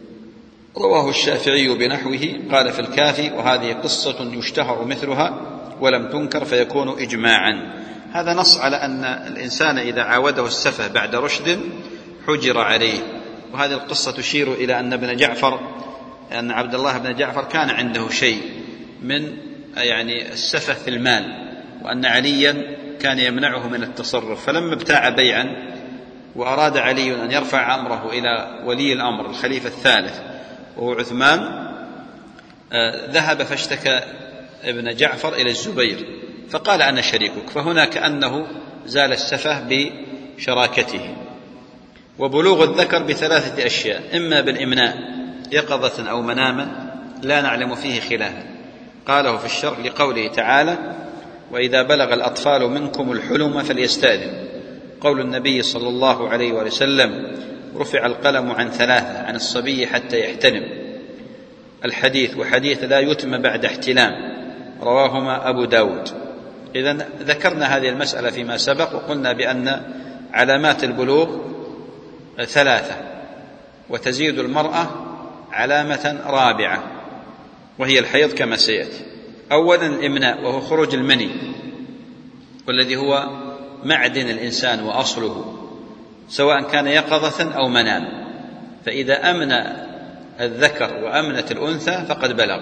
رواه الشافعي بنحوه. قال في الكافي: وهذه قصة يشتهر مثلها ولم تنكر فيكون إجماعا. هذا نص على أن الإنسان إذا عاوده السفه بعد رشد حجر عليه. وهذه القصة تشير إلى أن ابن جعفر أن عبد الله بن جعفر كان عنده شيء من يعني السفه في المال، وأن عليا كان يمنعه من التصرف، فلما ابتاع بيعا وأراد علي أن يرفع أمره إلى ولي الأمر الخليفة الثالث وهو عثمان، ذهب فاشتكى ابن جعفر إلى الزبير فقال: أنا شريكك. فهنا كأنه زال السفه بشراكته. وبلوغ الذكر بثلاثة أشياء: إما بالإمناء يقظة أو مناما لا نعلم فيه خلافا، قاله في الشرع لقوله تعالى: وإذا بلغ الأطفال منكم الحلم فليستأذن. قول النبي صلى الله عليه وسلم: رفع القلم عن ثلاثة، عن الصبي حتى يحتلم. الحديث وحديث لا يتم بعد احتلام، رواهما أبو داود. إذن ذكرنا هذه المسألة فيما سبق، وقلنا بأن علامات البلوغ ثلاثة، وتزيد المرأة علامة رابعة وهي الحيض كما سيأتي. أولا الإمناء، وهو خروج المني، والذي هو معدن الإنسان وأصله، سواء كان يقظة أو منام. فإذا أمن الذكر وأمنت الأنثى فقد بلغ.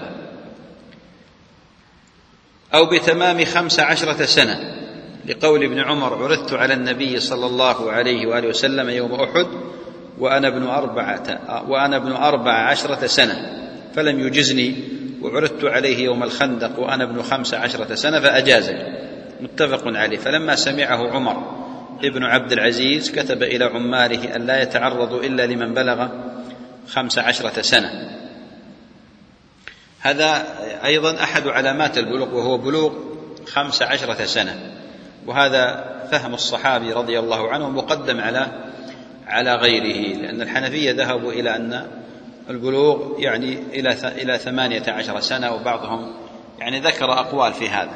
أو بتمام خمس عشرة سنة، لقول ابن عمر: عرضت على النبي صلى الله عليه وآله وسلم يوم أحد وأنا ابن أربعة, وأنا ابن أربع عشرة سنة فلم يجزني، وعرضت عليه يوم الخندق وأنا ابن خمس عشرة سنة فأجازني. متفق عليه. فلما سمعه عمر ابن عبد العزيز كتب إلى عماله أن لا يتعرضوا إلا لمن بلغ خمس عشرة سنة. هذا أيضا أحد علامات البلوغ، وهو بلوغ خمس عشرة سنة. وهذا فهم الصحابي رضي الله عنه مقدم على على غيره، لأن الحنفية ذهبوا إلى أن البلوغ يعني إلى إلى ثمانية عشر سنة، وبعضهم يعني ذكر أقوال في هذا.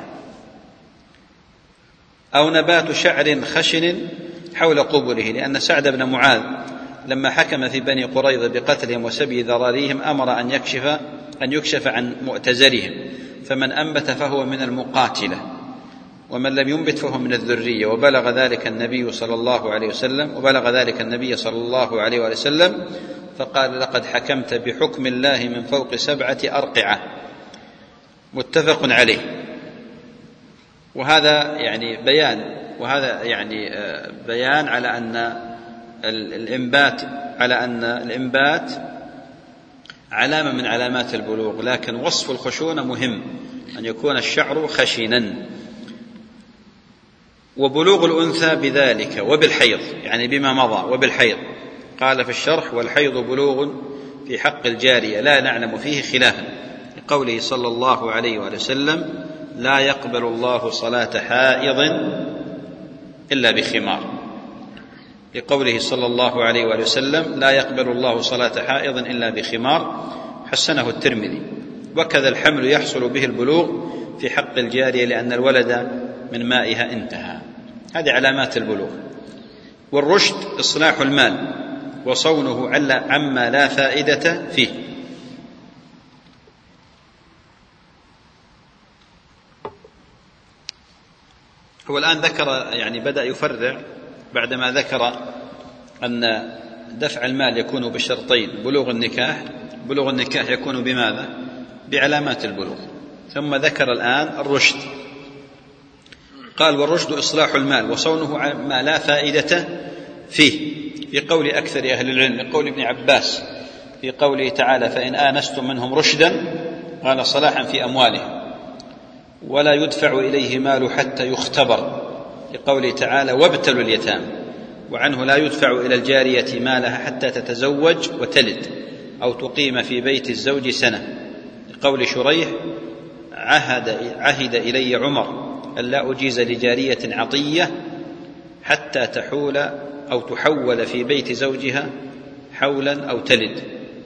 أو نبات شعر خشن حول قبله، لأن سعد بن معاذ لما حكم في بني قريظة بقتلهم وسبي ذراريهم أمر أن يكشف أن يكشف عن مؤتزرهم، فمن أنبت فهو من المقاتلة، ومن لم ينبت فهو من الذرية. وبلغ ذلك النبي صلى الله عليه وسلم وبلغ ذلك النبي صلى الله عليه وسلم فقال: لقد حكمت بحكم الله من فوق سبعة أرقعة. متفق عليه. وهذا يعني بيان وهذا يعني بيان على أن الإنبات على أن الإنبات علامة من علامات البلوغ، لكن وصف الخشونة مهم، أن يكون الشعر خشنا. وبلوغ الأنثى بذلك وبالحيض، يعني بما مضى وبالحيض. قال في الشرح: والحيض بلوغ في حق الجارية لا نعلم فيه خلافا، لقوله صلى الله عليه وسلم: لا يقبل الله صلاة حائض إلا بخمار. لقوله صلى الله عليه وسلم: لا يقبل الله صلاة حائض إلا بخمار. حسنه الترمذي. وكذا الحمل يحصل به البلوغ في حق الجارية، لأن الولد من مائها انتهى. هذه علامات البلوغ. والرشد إصلاح المال وصونه عما لا فائدة فيه. هو الآن ذكر يعني بدأ يفرع بعدما ذكر أن دفع المال يكون بشرطين: بلوغ النكاح بلوغ النكاح يكون بماذا؟ بعلامات البلوغ. ثم ذكر الآن الرشد، قال: والرشد إصلاح المال وصونه ما لا فائدة فيه، في قول أكثر أهل العلم، لقول ابن عباس في قوله تعالى: فإن آنستم منهم رشدا، قال: صلاحا في أموالهم، ولا يدفع إليه مال حتى يختبر، لقوله تعالى: وابتلوا اليتامى. وعنه: لا يدفع إلى الجارية مالها حتى تتزوج وتلد أو تقيم في بيت الزوج سنة، لقول شريح: عهد, عهد إلي عمر ألا أجيز لجارية عطية حتى تحول أو تحول في بيت زوجها حولا أو تلد.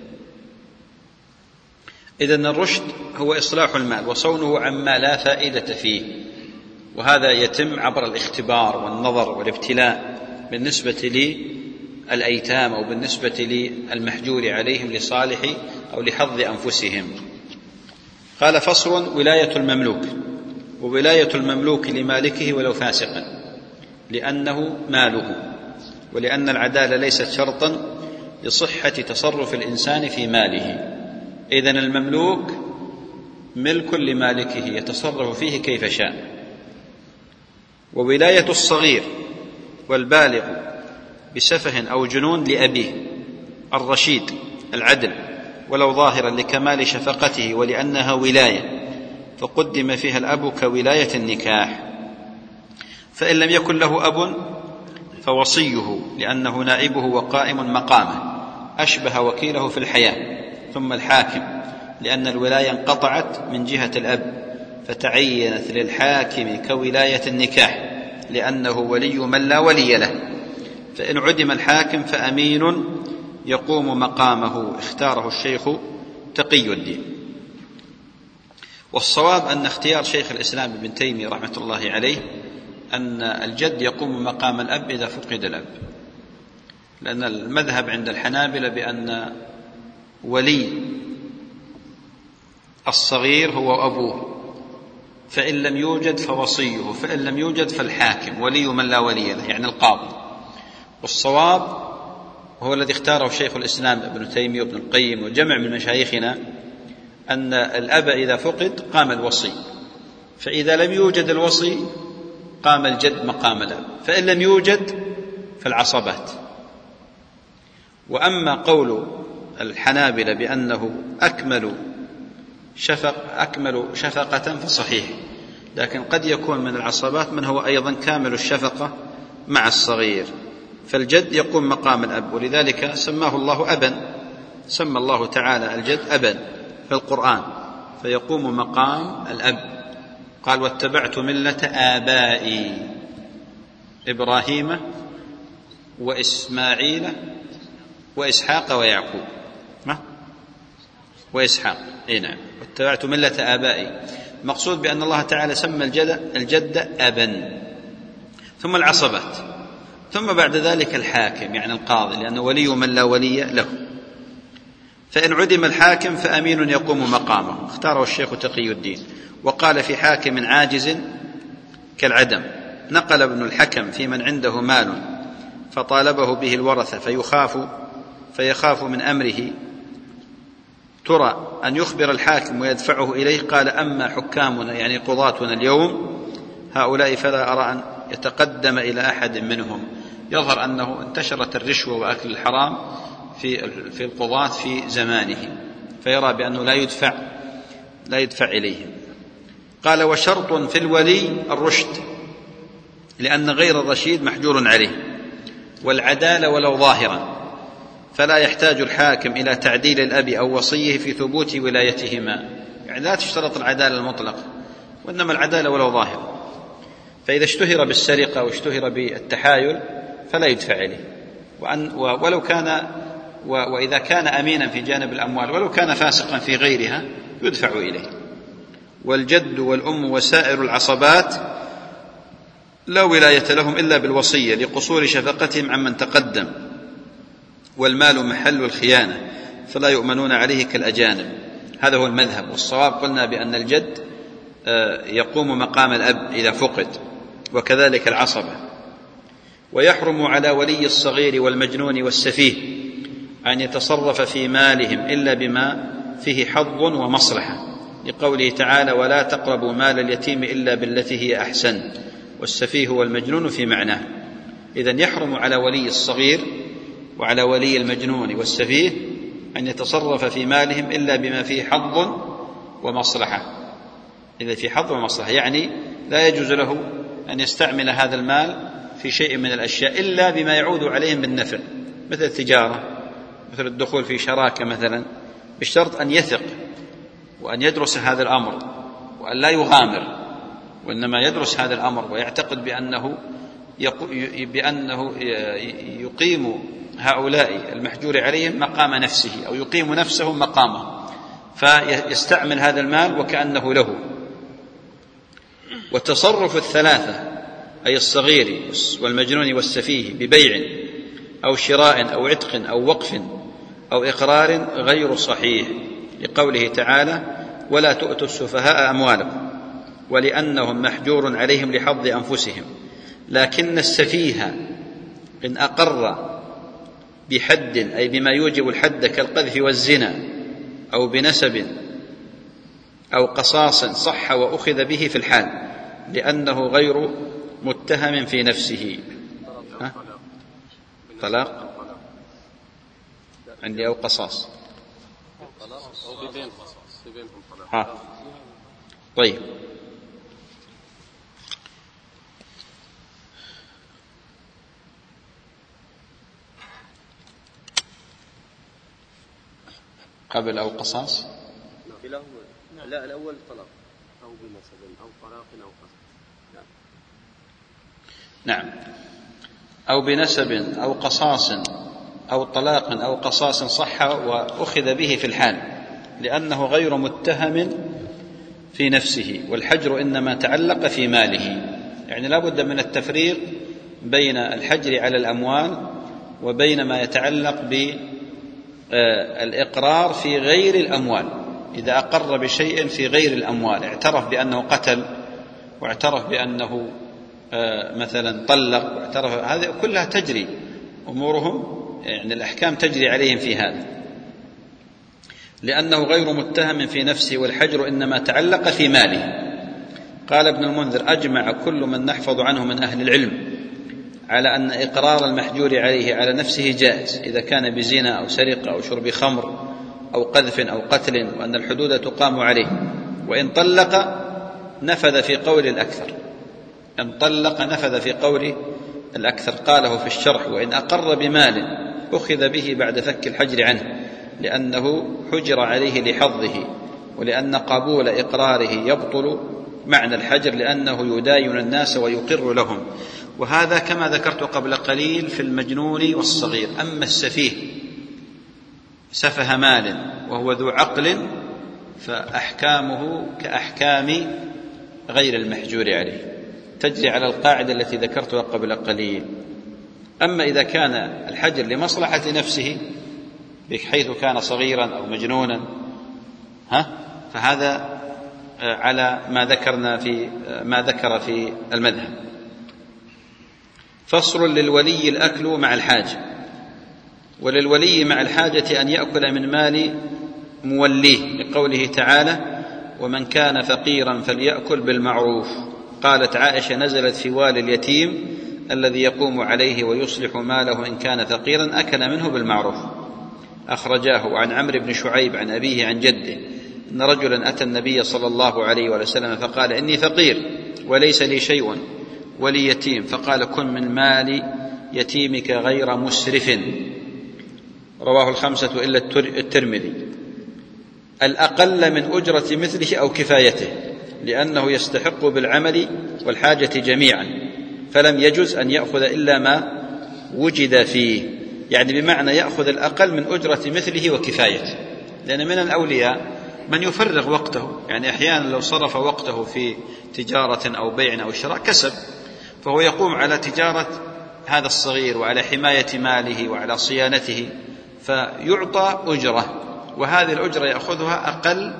إذن الرشد هو إصلاح المال وصونه عما لا فائدة فيه، وهذا يتم عبر الاختبار والنظر والابتلاء بالنسبة للأيتام أو بالنسبة للمحجور عليهم لصالح أو لحظ أنفسهم. قال: فصل: ولاية المملوك. وولاية المملوك لمالكه ولو فاسقا، لأنه ماله، ولأن العدالة ليست شرطا لصحة تصرف الإنسان في ماله. إذن المملوك ملك لمالكه يتصرف فيه كيف شاء. وولاية الصغير والبالغ بسفه أو جنون لأبيه الرشيد العدل ولو ظاهرا لكمال شفقته ولأنها ولاية فقدم فيها الأب كولاية النكاح. فإن لم يكن له أب فوصيه لأنه نائبه وقائم مقامه أشبه وكيله في الحياة. ثم الحاكم لأن الولاية انقطعت من جهة الأب فتعينت للحاكم كولاية النكاح لأنه ولي من لا ولي له. فإن عدم الحاكم فأمين يقوم مقامه اختاره الشيخ تقي الدين. والصواب أن اختيار شيخ الإسلام ابن تيمية رحمة الله عليه أن الجد يقوم مقام الأب إذا فقد الأب، لأن المذهب عند الحنابلة بأن ولي الصغير هو أبوه، فإن لم يوجد فوصيه، فإن لم يوجد فالحاكم ولي من لا ولي له، يعني القاضي. والصواب هو الذي اختاره شيخ الإسلام ابن تيمية وابن القيم وجمع من مشايخنا أن الأب إذا فقد قام الوصي، فإذا لم يوجد الوصي قام الجد مقام الأب، فإن لم يوجد فالعصبات. وأما قول الحنابلة بأنه أكمل شفق أكمل شفقة فصحيح، لكن قد يكون من العصبات من هو أيضا كامل الشفقة مع الصغير، فالجد يقوم مقام الأب، ولذلك سماه الله أبا، سمى الله تعالى الجد أبا في القرآن، فيقوم مقام الأب. قال: واتبعت ملة آبائي إبراهيم وإسماعيل وإسحاق ويعقوب. ما؟ وإسحاق، إيه نعم، واتبعت ملة آبائي. مقصود بأن الله تعالى سمى الجد, الجد أبا، ثم العصبات، ثم بعد ذلك الحاكم يعني القاضي، لأنه ولي من لا ولي له. فإن عدم الحاكم فأمين يقوم مقامه اختاره الشيخ تقي الدين. وقال في حاكم عاجز كالعدم. نقل ابن الحكم في من عنده مال فطالبه به الورثة فيخاف فيخاف من أمره ترى أن يخبر الحاكم ويدفعه إليه. قال: أما حكامنا يعني قضاتنا اليوم هؤلاء فلا أرى أن يتقدم إلى أحد منهم. يظهر أنه انتشرت الرشوة وأكل الحرام في في القضاة في زمانه، فيرى بأنه لا يدفع لا يدفع إليهم. قال: وشرط في الولي الرشد، لأن غير الرشيد محجور عليه، والعدالة ولو ظاهرا، فلا يحتاج الحاكم إلى تعديل الأب أو وصيه في ثبوت ولايتهما. يعني لا تشترط العدالة المطلقة، وإنما العدالة ولو ظاهرا. فإذا اشتهر بالسرقة واشتهر بالتحايل فلا يدفع إليه، وأن ولو كان وإذا كان أمينا في جانب الأموال ولو كان فاسقا في غيرها يدفع إليه. والجد والأم وسائر العصبات لا ولاية لهم إلا بالوصية لقصور شفقتهم عمن تقدم، والمال محل الخيانة فلا يؤمنون عليه كالأجانب. هذا هو المذهب. والصواب قلنا بأن الجد يقوم مقام الأب إذا فقد، وكذلك العصبة. ويحرم على ولي الصغير والمجنون والسفيه أن يتصرف في مالهم إلا بما فيه حظ ومصلحة، لقوله تعالى: ولا تقربوا مال اليتيم إلا بالتي هي أحسن، والسفيه والمجنون في معناه. إذن يحرم على ولي الصغير وعلى ولي المجنون والسفيه أن يتصرف في مالهم إلا بما فيه حظ ومصلحة. إذا في حظ ومصلحة يعني لا يجوز له أن يستعمل هذا المال في شيء من الأشياء إلا بما يعود عليهم بالنفع، مثل التجارة، مثل الدخول في شراكة مثلا، بالشرط أن يثق وأن يدرس هذا الأمر وأن لا يغامر، وإنما يدرس هذا الأمر ويعتقد بأنه بأنه يقيم هؤلاء المحجور عليهم مقام نفسه أو يقيم نفسه مقامه، فيستعمل هذا المال وكأنه له. والتصرف الثلاثة أي الصغير والمجنون والسفيه ببيع أو شراء أو عتق أو وقف أو إقرار غير صحيح، لقوله تعالى: ولا تؤتوا السفهاء أموالكم، ولأنهم محجور عليهم لحظ أنفسهم. لكن السفيه إن أقر بحد أي بما يوجب الحد كالقذف والزنا أو بنسب أو قصاص صح وأخذ به في الحال، لأنه غير متهم في نفسه. ها؟ طلاق عندي أو قصاص. ها. طيب، قبل أو قصاص. لا، الأول طلاق أو بنسب أو طلاق أو قصاص. نعم، أو بنسب أو قصاص أو طلاق أو قصاص صح وأخذ به في الحال، لأنه غير متهم في نفسه. والحجر إنما تعلق في ماله، يعني لا بد من التفريق بين الحجر على الأموال وبين ما يتعلق بالإقرار في غير الأموال. إذا أقر بشيء في غير الأموال، اعترف بأنه قتل، واعترف بأنه مثلا طلق، واعترف، هذه كلها تجري أمورهم، يعني الأحكام تجري عليهم في هذا، لأنه غير متهم في نفسه. والحجر إنما تعلق في ماله. قال ابن المنذر: أجمع كل من نحفظ عنه من أهل العلم على أن إقرار المحجور عليه على نفسه جائز إذا كان بزنا أو سرقة أو شرب خمر أو قذف أو قتل، وأن الحدود تقام عليه. وإن طلق نفذ في قول الأكثر، إن طلق نفذ في قول الأكثر. قاله في الشرح: وإن أقر بمال أخذ به بعد فك الحجر عنه، لأنه حجر عليه لحظه، ولأن قبول إقراره يبطل معنى الحجر، لأنه يداين الناس ويقر لهم. وهذا كما ذكرت قبل قليل في المجنون والصغير. أما السفيه سفه مال وهو ذو عقل فأحكامه كأحكام غير المحجور عليه، تجري على القاعدة التي ذكرتها قبل قليل. أما إذا كان الحجر لمصلحة نفسه بحيث كان صغيرا أو مجنونا، ها، فهذا على ما ذكرنا في ما ذكر في المذهب. فصل: للولي الأكل مع الحاجة. وللولي مع الحاجة أن يأكل من مال موليه، لقوله تعالى: ومن كان فقيرا فليأكل بالمعروف. قالت عائشة: نزلت في والي اليتيم الذي يقوم عليه ويصلح ماله إن كان فقيرا أكل منه بالمعروف. أخرجاه عن عمرو بن شعيب عن أبيه عن جده أن رجلا أتى النبي صلى الله عليه وسلم فقال: إني فقير وليس لي شيء ولي يتيم. فقال: كن من مال يتيمك غير مسرف. رواه الخمسة إلا الترمذي. الأقل من أجرة مثله أو كفايته، لأنه يستحق بالعمل والحاجة جميعا، فلم يجز أن يأخذ إلا ما وجد فيه، يعني بمعنى يأخذ الأقل من أجرة مثله وكفايته. لأن من الأولياء من يفرغ وقته، يعني أحيانا لو صرف وقته في تجارة أو بيع أو شراء كسب، فهو يقوم على تجارة هذا الصغير وعلى حماية ماله وعلى صيانته، فيعطى أجرة، وهذه الأجرة يأخذها أقل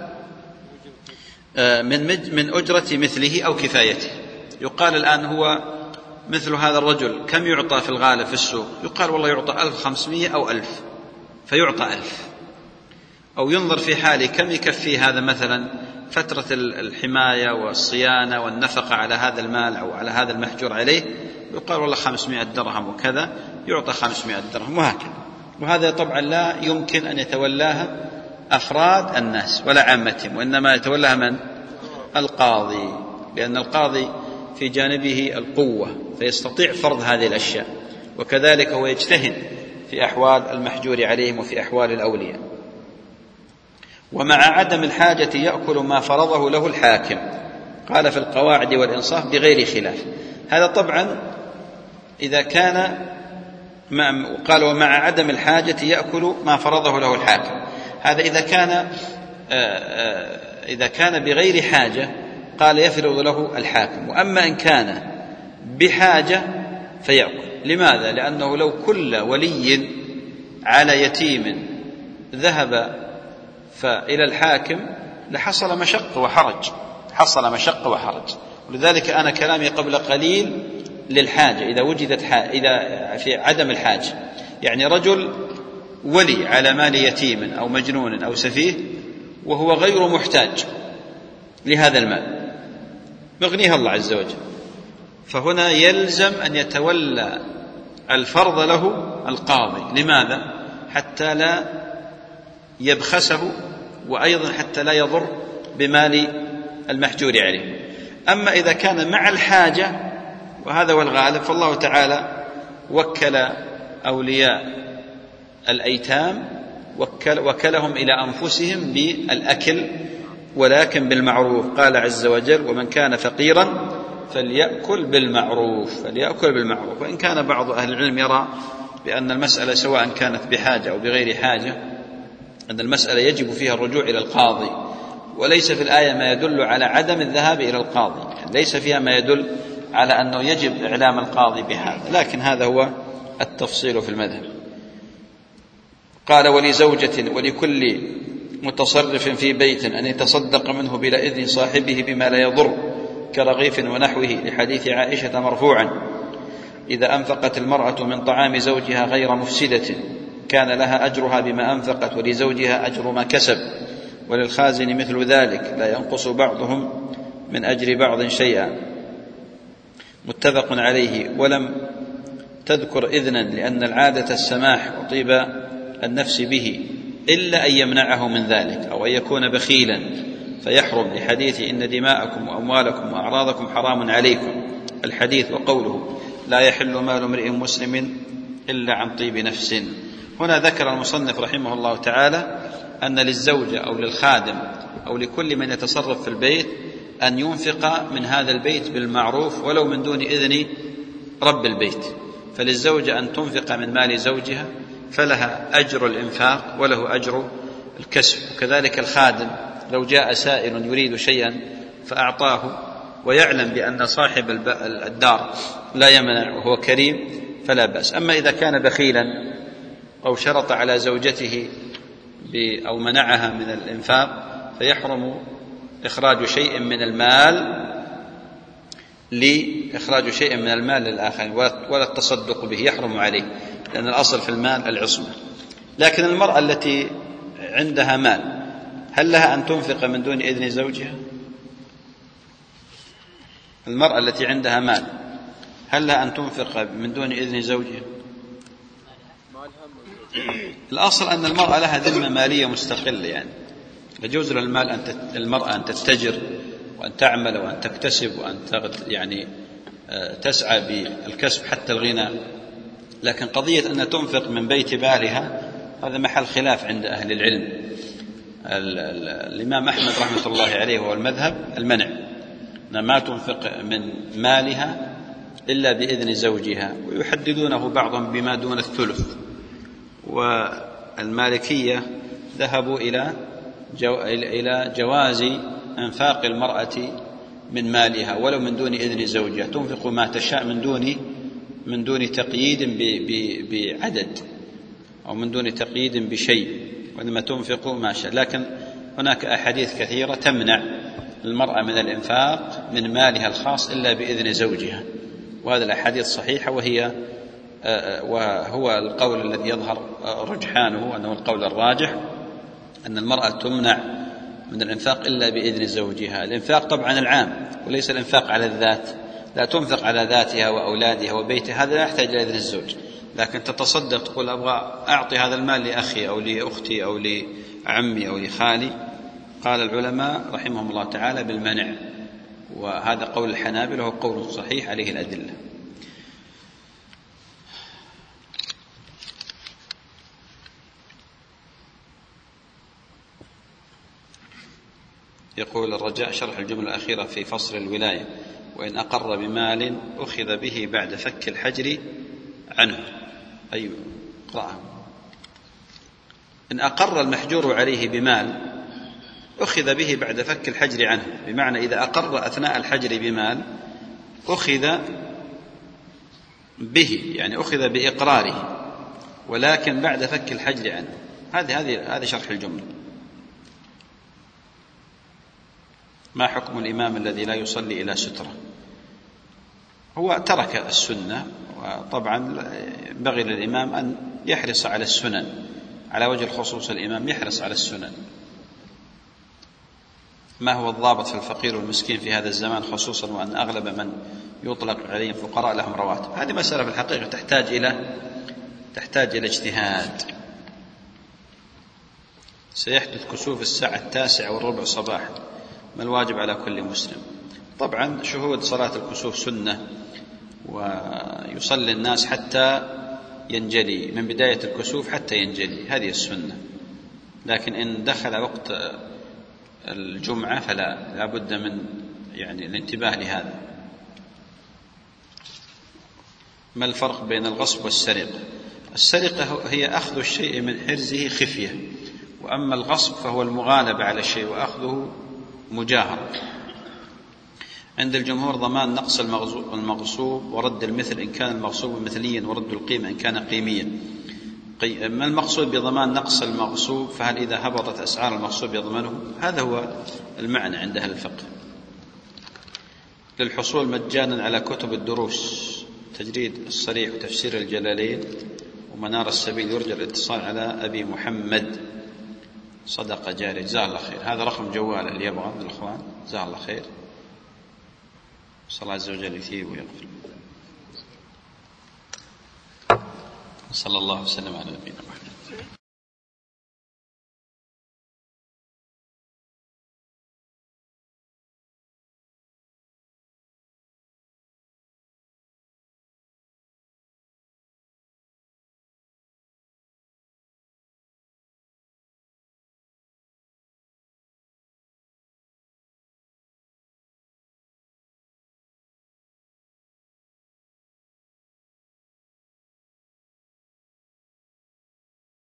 من من أجرة مثله أو كفايته. يقال الآن هو مثل هذا الرجل كم يعطى في الغالب في السوق؟ يقال والله يعطى ألف وخمسمائة أو ألف، فيعطى ألف. أو ينظر في حاله كم يكفي هذا مثلا فترة الحماية والصيانة والنفقة على هذا المال أو على هذا المحجور عليه، يقال والله خمسمائة درهم وكذا، يعطى خمسمائة درهم، وهكذا. وهذا طبعا لا يمكن أن يتولاها أفراد الناس ولا عامتهم، وإنما يتولاها من؟ القاضي، لأن القاضي في جانبه القوة فيستطيع فرض هذه الأشياء، وكذلك هو يجتهد في أحوال المحجور عليهم وفي أحوال الأولياء. ومع عدم الحاجة يأكل ما فرضه له الحاكم. قال في القواعد والإنصاف بغير خلاف. هذا طبعا إذا كان، قال ومع عدم الحاجة يأكل ما فرضه له الحاكم. هذا إذا كان إذا كان بغير حاجة قال يفرض له الحاكم. وأما إن كان بحاجة فيأكل. لماذا؟ لأنه لو كل ولي على يتيم ذهب فإلى الحاكم لحصل مشقة وحرج، حصل مشقة وحرج. ولذلك أنا كلامي قبل قليل للحاجة، إذا وجدت حاجة، إذا في عدم الحاجة، يعني رجل ولي على مال يتيم أو مجنون أو سفيه وهو غير محتاج لهذا المال، يغنيها الله عز وجل، فهنا يلزم أن يتولى الفرض له القاضي. لماذا؟ حتى لا يبخسه، وأيضا حتى لا يضر بمال المحجور عليه. أما إذا كان مع الحاجة، وهذا هو الغالب، فالله تعالى وكل أولياء الأيتام وكل وكلهم إلى أنفسهم بالأكل، ولكن بالمعروف. قال عز وجل: ومن كان فقيرا فليأكل بالمعروف، فليأكل بالمعروف. وإن كان بعض أهل العلم يرى بأن المسألة سواء كانت بحاجة أو بغير حاجة، أن المسألة يجب فيها الرجوع إلى القاضي، وليس في الآية ما يدل على عدم الذهاب إلى القاضي، يعني ليس فيها ما يدل على أنه يجب إعلام القاضي بهذا، لكن هذا هو التفصيل في المذهب. قال: ولزوجة ولكل متصرف في بيت أن يتصدق منه بلا إذن صاحبه بما لا يضر كرغيف ونحوه، لحديث عائشة مرفوعا: إذا أنفقت المرأة من طعام زوجها غير مفسدة كان لها أجرها بما أنفقت ولزوجها أجر ما كسب، وللخازن مثل ذلك، لا ينقص بعضهم من أجر بعض شيئا. متفق عليه. ولم تذكر إذنا لأن العادة السماح وطيب النفس به، إلا أن يمنعه من ذلك أو أن يكون بخيلا فيحرم، لحديث: إن دماءكم وأموالكم وأعراضكم حرام عليكم، الحديث. وقوله: لا يحل مال امرئ مسلم إلا عن طيب نفس. هنا ذكر المصنف رحمه الله تعالى أن للزوجة أو للخادم أو لكل من يتصرف في البيت أن ينفق من هذا البيت بالمعروف ولو من دون إذن رب البيت. فللزوجة أن تنفق من مال زوجها، فلها أجر الإنفاق وله أجر الكسب. وكذلك الخادم لو جاء سائل يريد شيئا فأعطاه ويعلم بأن صاحب الدار لا يمنع وهو كريم فلا بأس. أما إذا كان بخيلا أو شرط على زوجته أو منعها من الإنفاق فيحرم إخراج شيء من المال لإخراج شيء من المال للآخرين ولا التصدق به، يحرم عليه، لأن الأصل في المال العصمة. لكن المرأة التي عندها مال هل لها أن تنفق من دون إذن زوجها؟ المرأة التي عندها مال هل لها أن تنفق من دون إذن زوجها؟ الأصل أن المرأة لها ذمة مالية مستقلة، يعني يجوز للمال أن المرأة أن تتجر وأن تعمل وأن تكتسب وأن يعني تسعى بالكسب حتى الغنى، لكن قضية أن تنفق من بيت بالها هذا محل خلاف عند أهل العلم. الإمام أحمد رحمة الله عليه هو المذهب المنع، ما تنفق من مالها إلا بإذن زوجها، ويحددونه بعضهم بما دون الثلث. والمالكية ذهبوا إلى جو إلى جواز إنفاق المرأة من مالها ولو من دون إذن زوجها، تنفق ما تشاء من دون من دون تقييد بعدد أو من دون تقييد بشيء، وإنما تنفق ما شاء. لكن هناك أحاديث كثيرة تمنع المرأة من الإنفاق من مالها الخاص إلا بإذن زوجها، وهذه الأحاديث صحيحة، وهي وهو القول الذي يظهر رجحانه أنه القول الراجح أن المرأة تمنع من الإنفاق إلا بإذن زوجها. الإنفاق طبعا العام وليس الإنفاق على الذات، لا تنفق على ذاتها وأولادها وبيتها، هذا لا يحتاج إلى إذن الزوج، لكن تتصدق تقول أبغى أعطي هذا المال لأخي أو لأختي أو لعمي أو لخالي. قال العلماء رحمهم الله تعالى بالمنع، وهذا قول الحنابلة وهو قول صحيح عليه الأدلة. يقول الرجاء شرح الجملة الأخيرة في فصل الولاية: وإن أقر بمال أخذ به بعد فك الحجر عنه. أيوة اقرأها. إن أقر المحجور عليه بمال أخذ به بعد فك الحجر عنه، بمعنى إذا أقر أثناء الحجر بمال أخذ به، يعني أخذ بإقراره، ولكن بعد فك الحجر عنه. هذه هذه هذه شرح الجملة. ما حكم الإمام الذي لا يصلي إلى سترة؟ هو ترك السنة، وطبعا بغي للإمام أن يحرص على السنن، على وجه الخصوص الإمام يحرص على السنن. ما هو الضابط في الفقير والمسكين في هذا الزمان، خصوصا وأن أغلب من يطلق عليهم فقراء لهم رواتب؟ هذه مسألة في الحقيقة تحتاج إلى تحتاج إلى اجتهاد. سيحدث كسوف الساعة التاسعة والربع صباحا، ما الواجب على كل مسلم؟ طبعا شهود صلاة الكسوف سنة، ويصلي الناس حتى ينجلي، من بداية الكسوف حتى ينجلي، هذه السنة. لكن إن دخل وقت الجمعة فلا، لا بد من يعني الانتباه لهذا. ما الفرق بين الغصب والسرقة؟ السرقة هي أخذ الشيء من حرزه خفية، وأما الغصب فهو المغالبة على الشيء وأخذه مجاهرة. عند الجمهور ضمان نقص المغصوب ورد المثل إن كان المغصوب مثليا، ورد القيمة إن كان قيميا. ما المقصود بضمان نقص المغصوب؟ فهل إذا هبطت أسعار المغصوب يضمنه؟ هذا هو المعنى عند أهل الفقه. للحصول مجانا على كتب الدروس تجريد الصريح وتفسير الجلالين ومنار السبيل، يرجى الاتصال على أبي محمد صدقة جاري، جزاه الله خير. هذا رقم جواله اللي يبغى من الأخوان، جزاه الله خير. صلى الله عز وجل يثيب ويغفر. صلى الله وسلم على نبينا محمد.